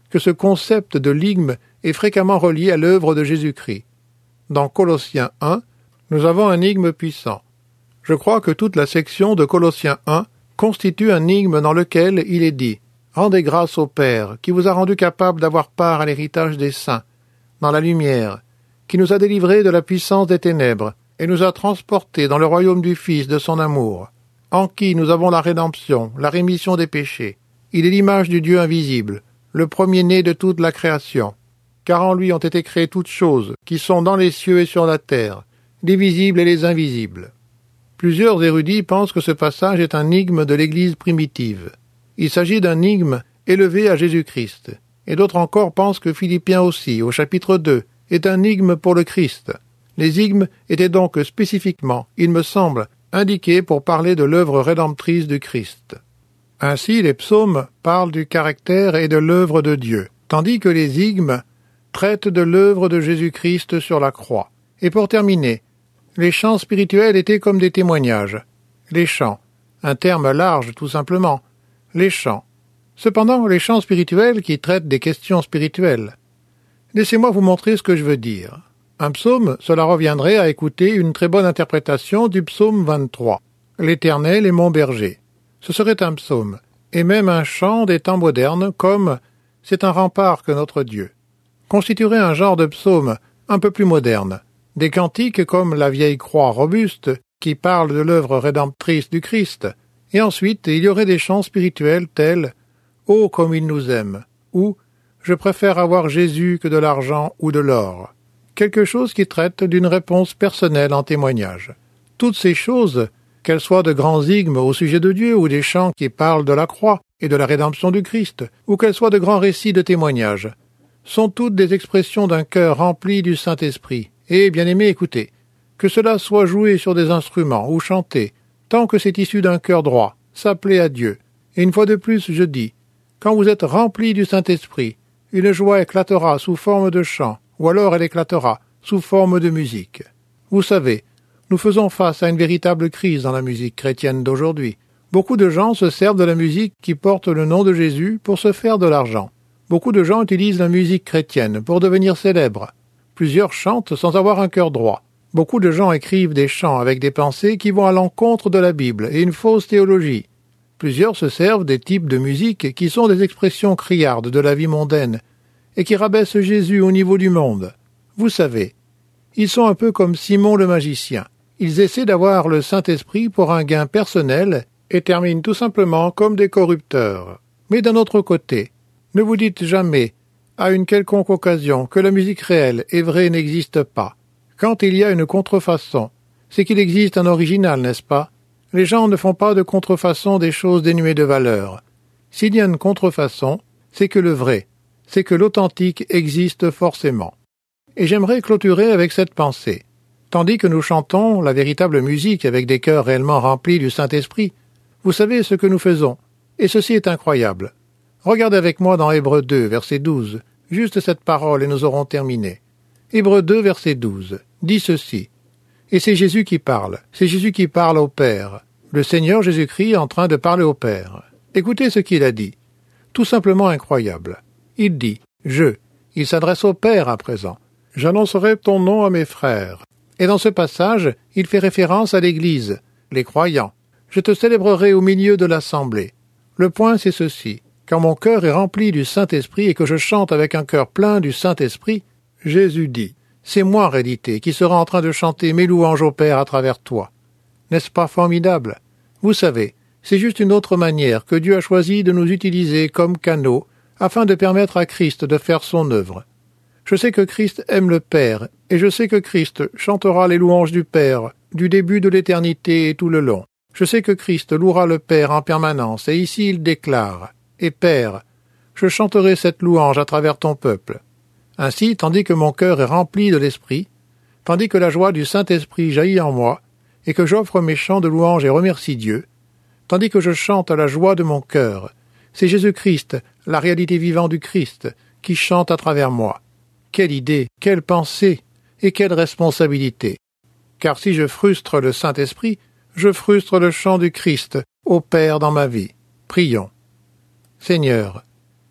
que ce concept de ligme est fréquemment relié à l'œuvre de Jésus-Christ. Dans Colossiens un, nous avons un ligme puissant. Je crois que toute la section de Colossiens un constitue un ligme dans lequel il est dit « Rendez grâce au Père, qui vous a rendu capable d'avoir part à l'héritage des saints, dans la lumière, qui nous a délivrés de la puissance des ténèbres, et nous a transportés dans le royaume du Fils de son amour, en qui nous avons la rédemption, la rémission des péchés. Il est l'image du Dieu invisible, le premier-né de toute la création. Car en lui ont été créées toutes choses, qui sont dans les cieux et sur la terre, les visibles et les invisibles. » Plusieurs érudits pensent que ce passage est un enigme de l'Église primitive. Il s'agit d'un enigme élevé à Jésus-Christ. Et d'autres encore pensent que Philippiens aussi, au chapitre deux, est un enigme pour le Christ. Les enigmes étaient donc spécifiquement, il me semble, indiqués pour parler de l'œuvre rédemptrice du Christ. Ainsi, les psaumes parlent du caractère et de l'œuvre de Dieu, tandis que les enigmes traitent de l'œuvre de Jésus-Christ sur la croix. Et pour terminer, les chants spirituels étaient comme des témoignages. Les chants, un terme large tout simplement, les chants. Cependant, les chants spirituels qui traitent des questions spirituelles. Laissez-moi vous montrer ce que je veux dire. Un psaume, cela reviendrait à écouter une très bonne interprétation du psaume vingt-trois. L'Éternel est mon berger. Ce serait un psaume, et même un chant des temps modernes comme « C'est un rempart que notre Dieu » constituerait un genre de psaume un peu plus moderne. Des cantiques comme la vieille croix robuste, qui parle de l'œuvre rédemptrice du Christ, et ensuite il y aurait des chants spirituels tels « Oh, comme il nous aime » ou « Je préfère avoir Jésus que de l'argent ou de l'or », quelque chose qui traite d'une réponse personnelle en témoignage. Toutes ces choses, qu'elles soient de grands enigmes au sujet de Dieu ou des chants qui parlent de la croix et de la rédemption du Christ, ou qu'elles soient de grands récits de témoignages, sont toutes des expressions d'un cœur rempli du Saint-Esprit. Et, bien-aimés, écoutez, que cela soit joué sur des instruments ou chanté, tant que c'est issu d'un cœur droit, s'appeler à Dieu. Et une fois de plus, je dis, quand vous êtes remplis du Saint-Esprit, une joie éclatera sous forme de chant, ou alors elle éclatera sous forme de musique. Vous savez, nous faisons face à une véritable crise dans la musique chrétienne d'aujourd'hui. Beaucoup de gens se servent de la musique qui porte le nom de Jésus pour se faire de l'argent. Beaucoup de gens utilisent la musique chrétienne pour devenir célèbres. Plusieurs chantent sans avoir un cœur droit. Beaucoup de gens écrivent des chants avec des pensées qui vont à l'encontre de la Bible et une fausse théologie. Plusieurs se servent des types de musique qui sont des expressions criardes de la vie mondaine et qui rabaissent Jésus au niveau du monde. Vous savez, ils sont un peu comme Simon le magicien. Ils essaient d'avoir le Saint-Esprit pour un gain personnel et terminent tout simplement comme des corrupteurs. Mais d'un autre côté, ne vous dites jamais, à une quelconque occasion, que la musique réelle et vraie n'existe pas. Quand il y a une contrefaçon, c'est qu'il existe un original, n'est-ce pas? Les gens ne font pas de contrefaçon des choses dénuées de valeur. S'il y a une contrefaçon, c'est que le vrai, c'est que l'authentique existe forcément. Et j'aimerais clôturer avec cette pensée. Tandis que nous chantons la véritable musique avec des cœurs réellement remplis du Saint-Esprit, vous savez ce que nous faisons, et ceci est incroyable. Regardez avec moi dans Hébreux deux, verset douze, juste cette parole et nous aurons terminé. Hébreux deux, verset douze, dit ceci. Et c'est Jésus qui parle, c'est Jésus qui parle au Père. Le Seigneur Jésus-Christ est en train de parler au Père. Écoutez ce qu'il a dit. Tout simplement incroyable. Il dit, je, il s'adresse au Père à présent. J'annoncerai ton nom à mes frères. Et dans ce passage, il fait référence à l'Église, les croyants. Je te célébrerai au milieu de l'assemblée. Le point, c'est ceci. Quand mon cœur est rempli du Saint-Esprit et que je chante avec un cœur plein du Saint-Esprit, Jésus dit, c'est moi, en réalité, qui sera en train de chanter mes louanges au Père à travers toi. N'est-ce pas formidable? Vous savez, c'est juste une autre manière que Dieu a choisi de nous utiliser comme canaux afin de permettre à Christ de faire son œuvre. Je sais que Christ aime le Père, et je sais que Christ chantera les louanges du Père, du début de l'éternité et tout le long. Je sais que Christ louera le Père en permanence, et ici il déclare, « Et Père, je chanterai cette louange à travers ton peuple. » Ainsi, tandis que mon cœur est rempli de l'Esprit, tandis que la joie du Saint-Esprit jaillit en moi, et que j'offre mes chants de louange et remercie Dieu, tandis que je chante la joie de mon cœur, c'est Jésus-Christ, la réalité vivante du Christ, qui chante à travers moi. Quelle idée, quelle pensée, et quelle responsabilité! Car si je frustre le Saint-Esprit, je frustre le chant du Christ au Père dans ma vie. Prions. Seigneur,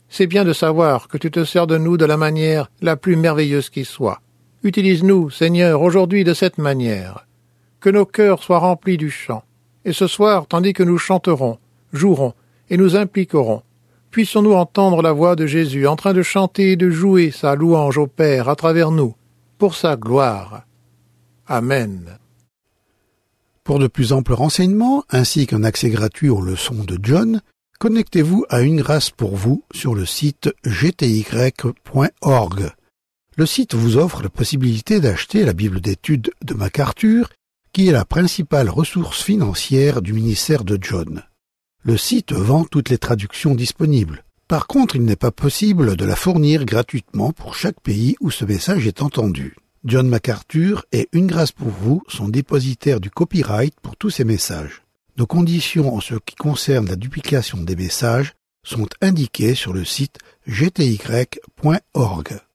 C'est bien de savoir que tu te sers de nous de la manière la plus merveilleuse qui soit. Utilise-nous, Seigneur, aujourd'hui de cette manière. Que nos cœurs soient remplis du chant. Et ce soir, tandis que nous chanterons, jouerons et nous impliquerons, puissions-nous entendre la voix de Jésus en train de chanter et de jouer sa louange au Père à travers nous, pour sa gloire. Amen. Pour de plus amples renseignements, ainsi qu'un accès gratuit aux leçons de John, connectez-vous à Une Grâce pour vous sur le site g t y point org. Le site vous offre la possibilité d'acheter la Bible d'études de MacArthur, qui est la principale ressource financière du ministère de John. Le site vend toutes les traductions disponibles. Par contre, il n'est pas possible de la fournir gratuitement pour chaque pays où ce message est entendu. John MacArthur et Une Grâce pour vous sont dépositaires du copyright pour tous ces messages. Nos conditions en ce qui concerne la duplication des messages sont indiquées sur le site g t y point org.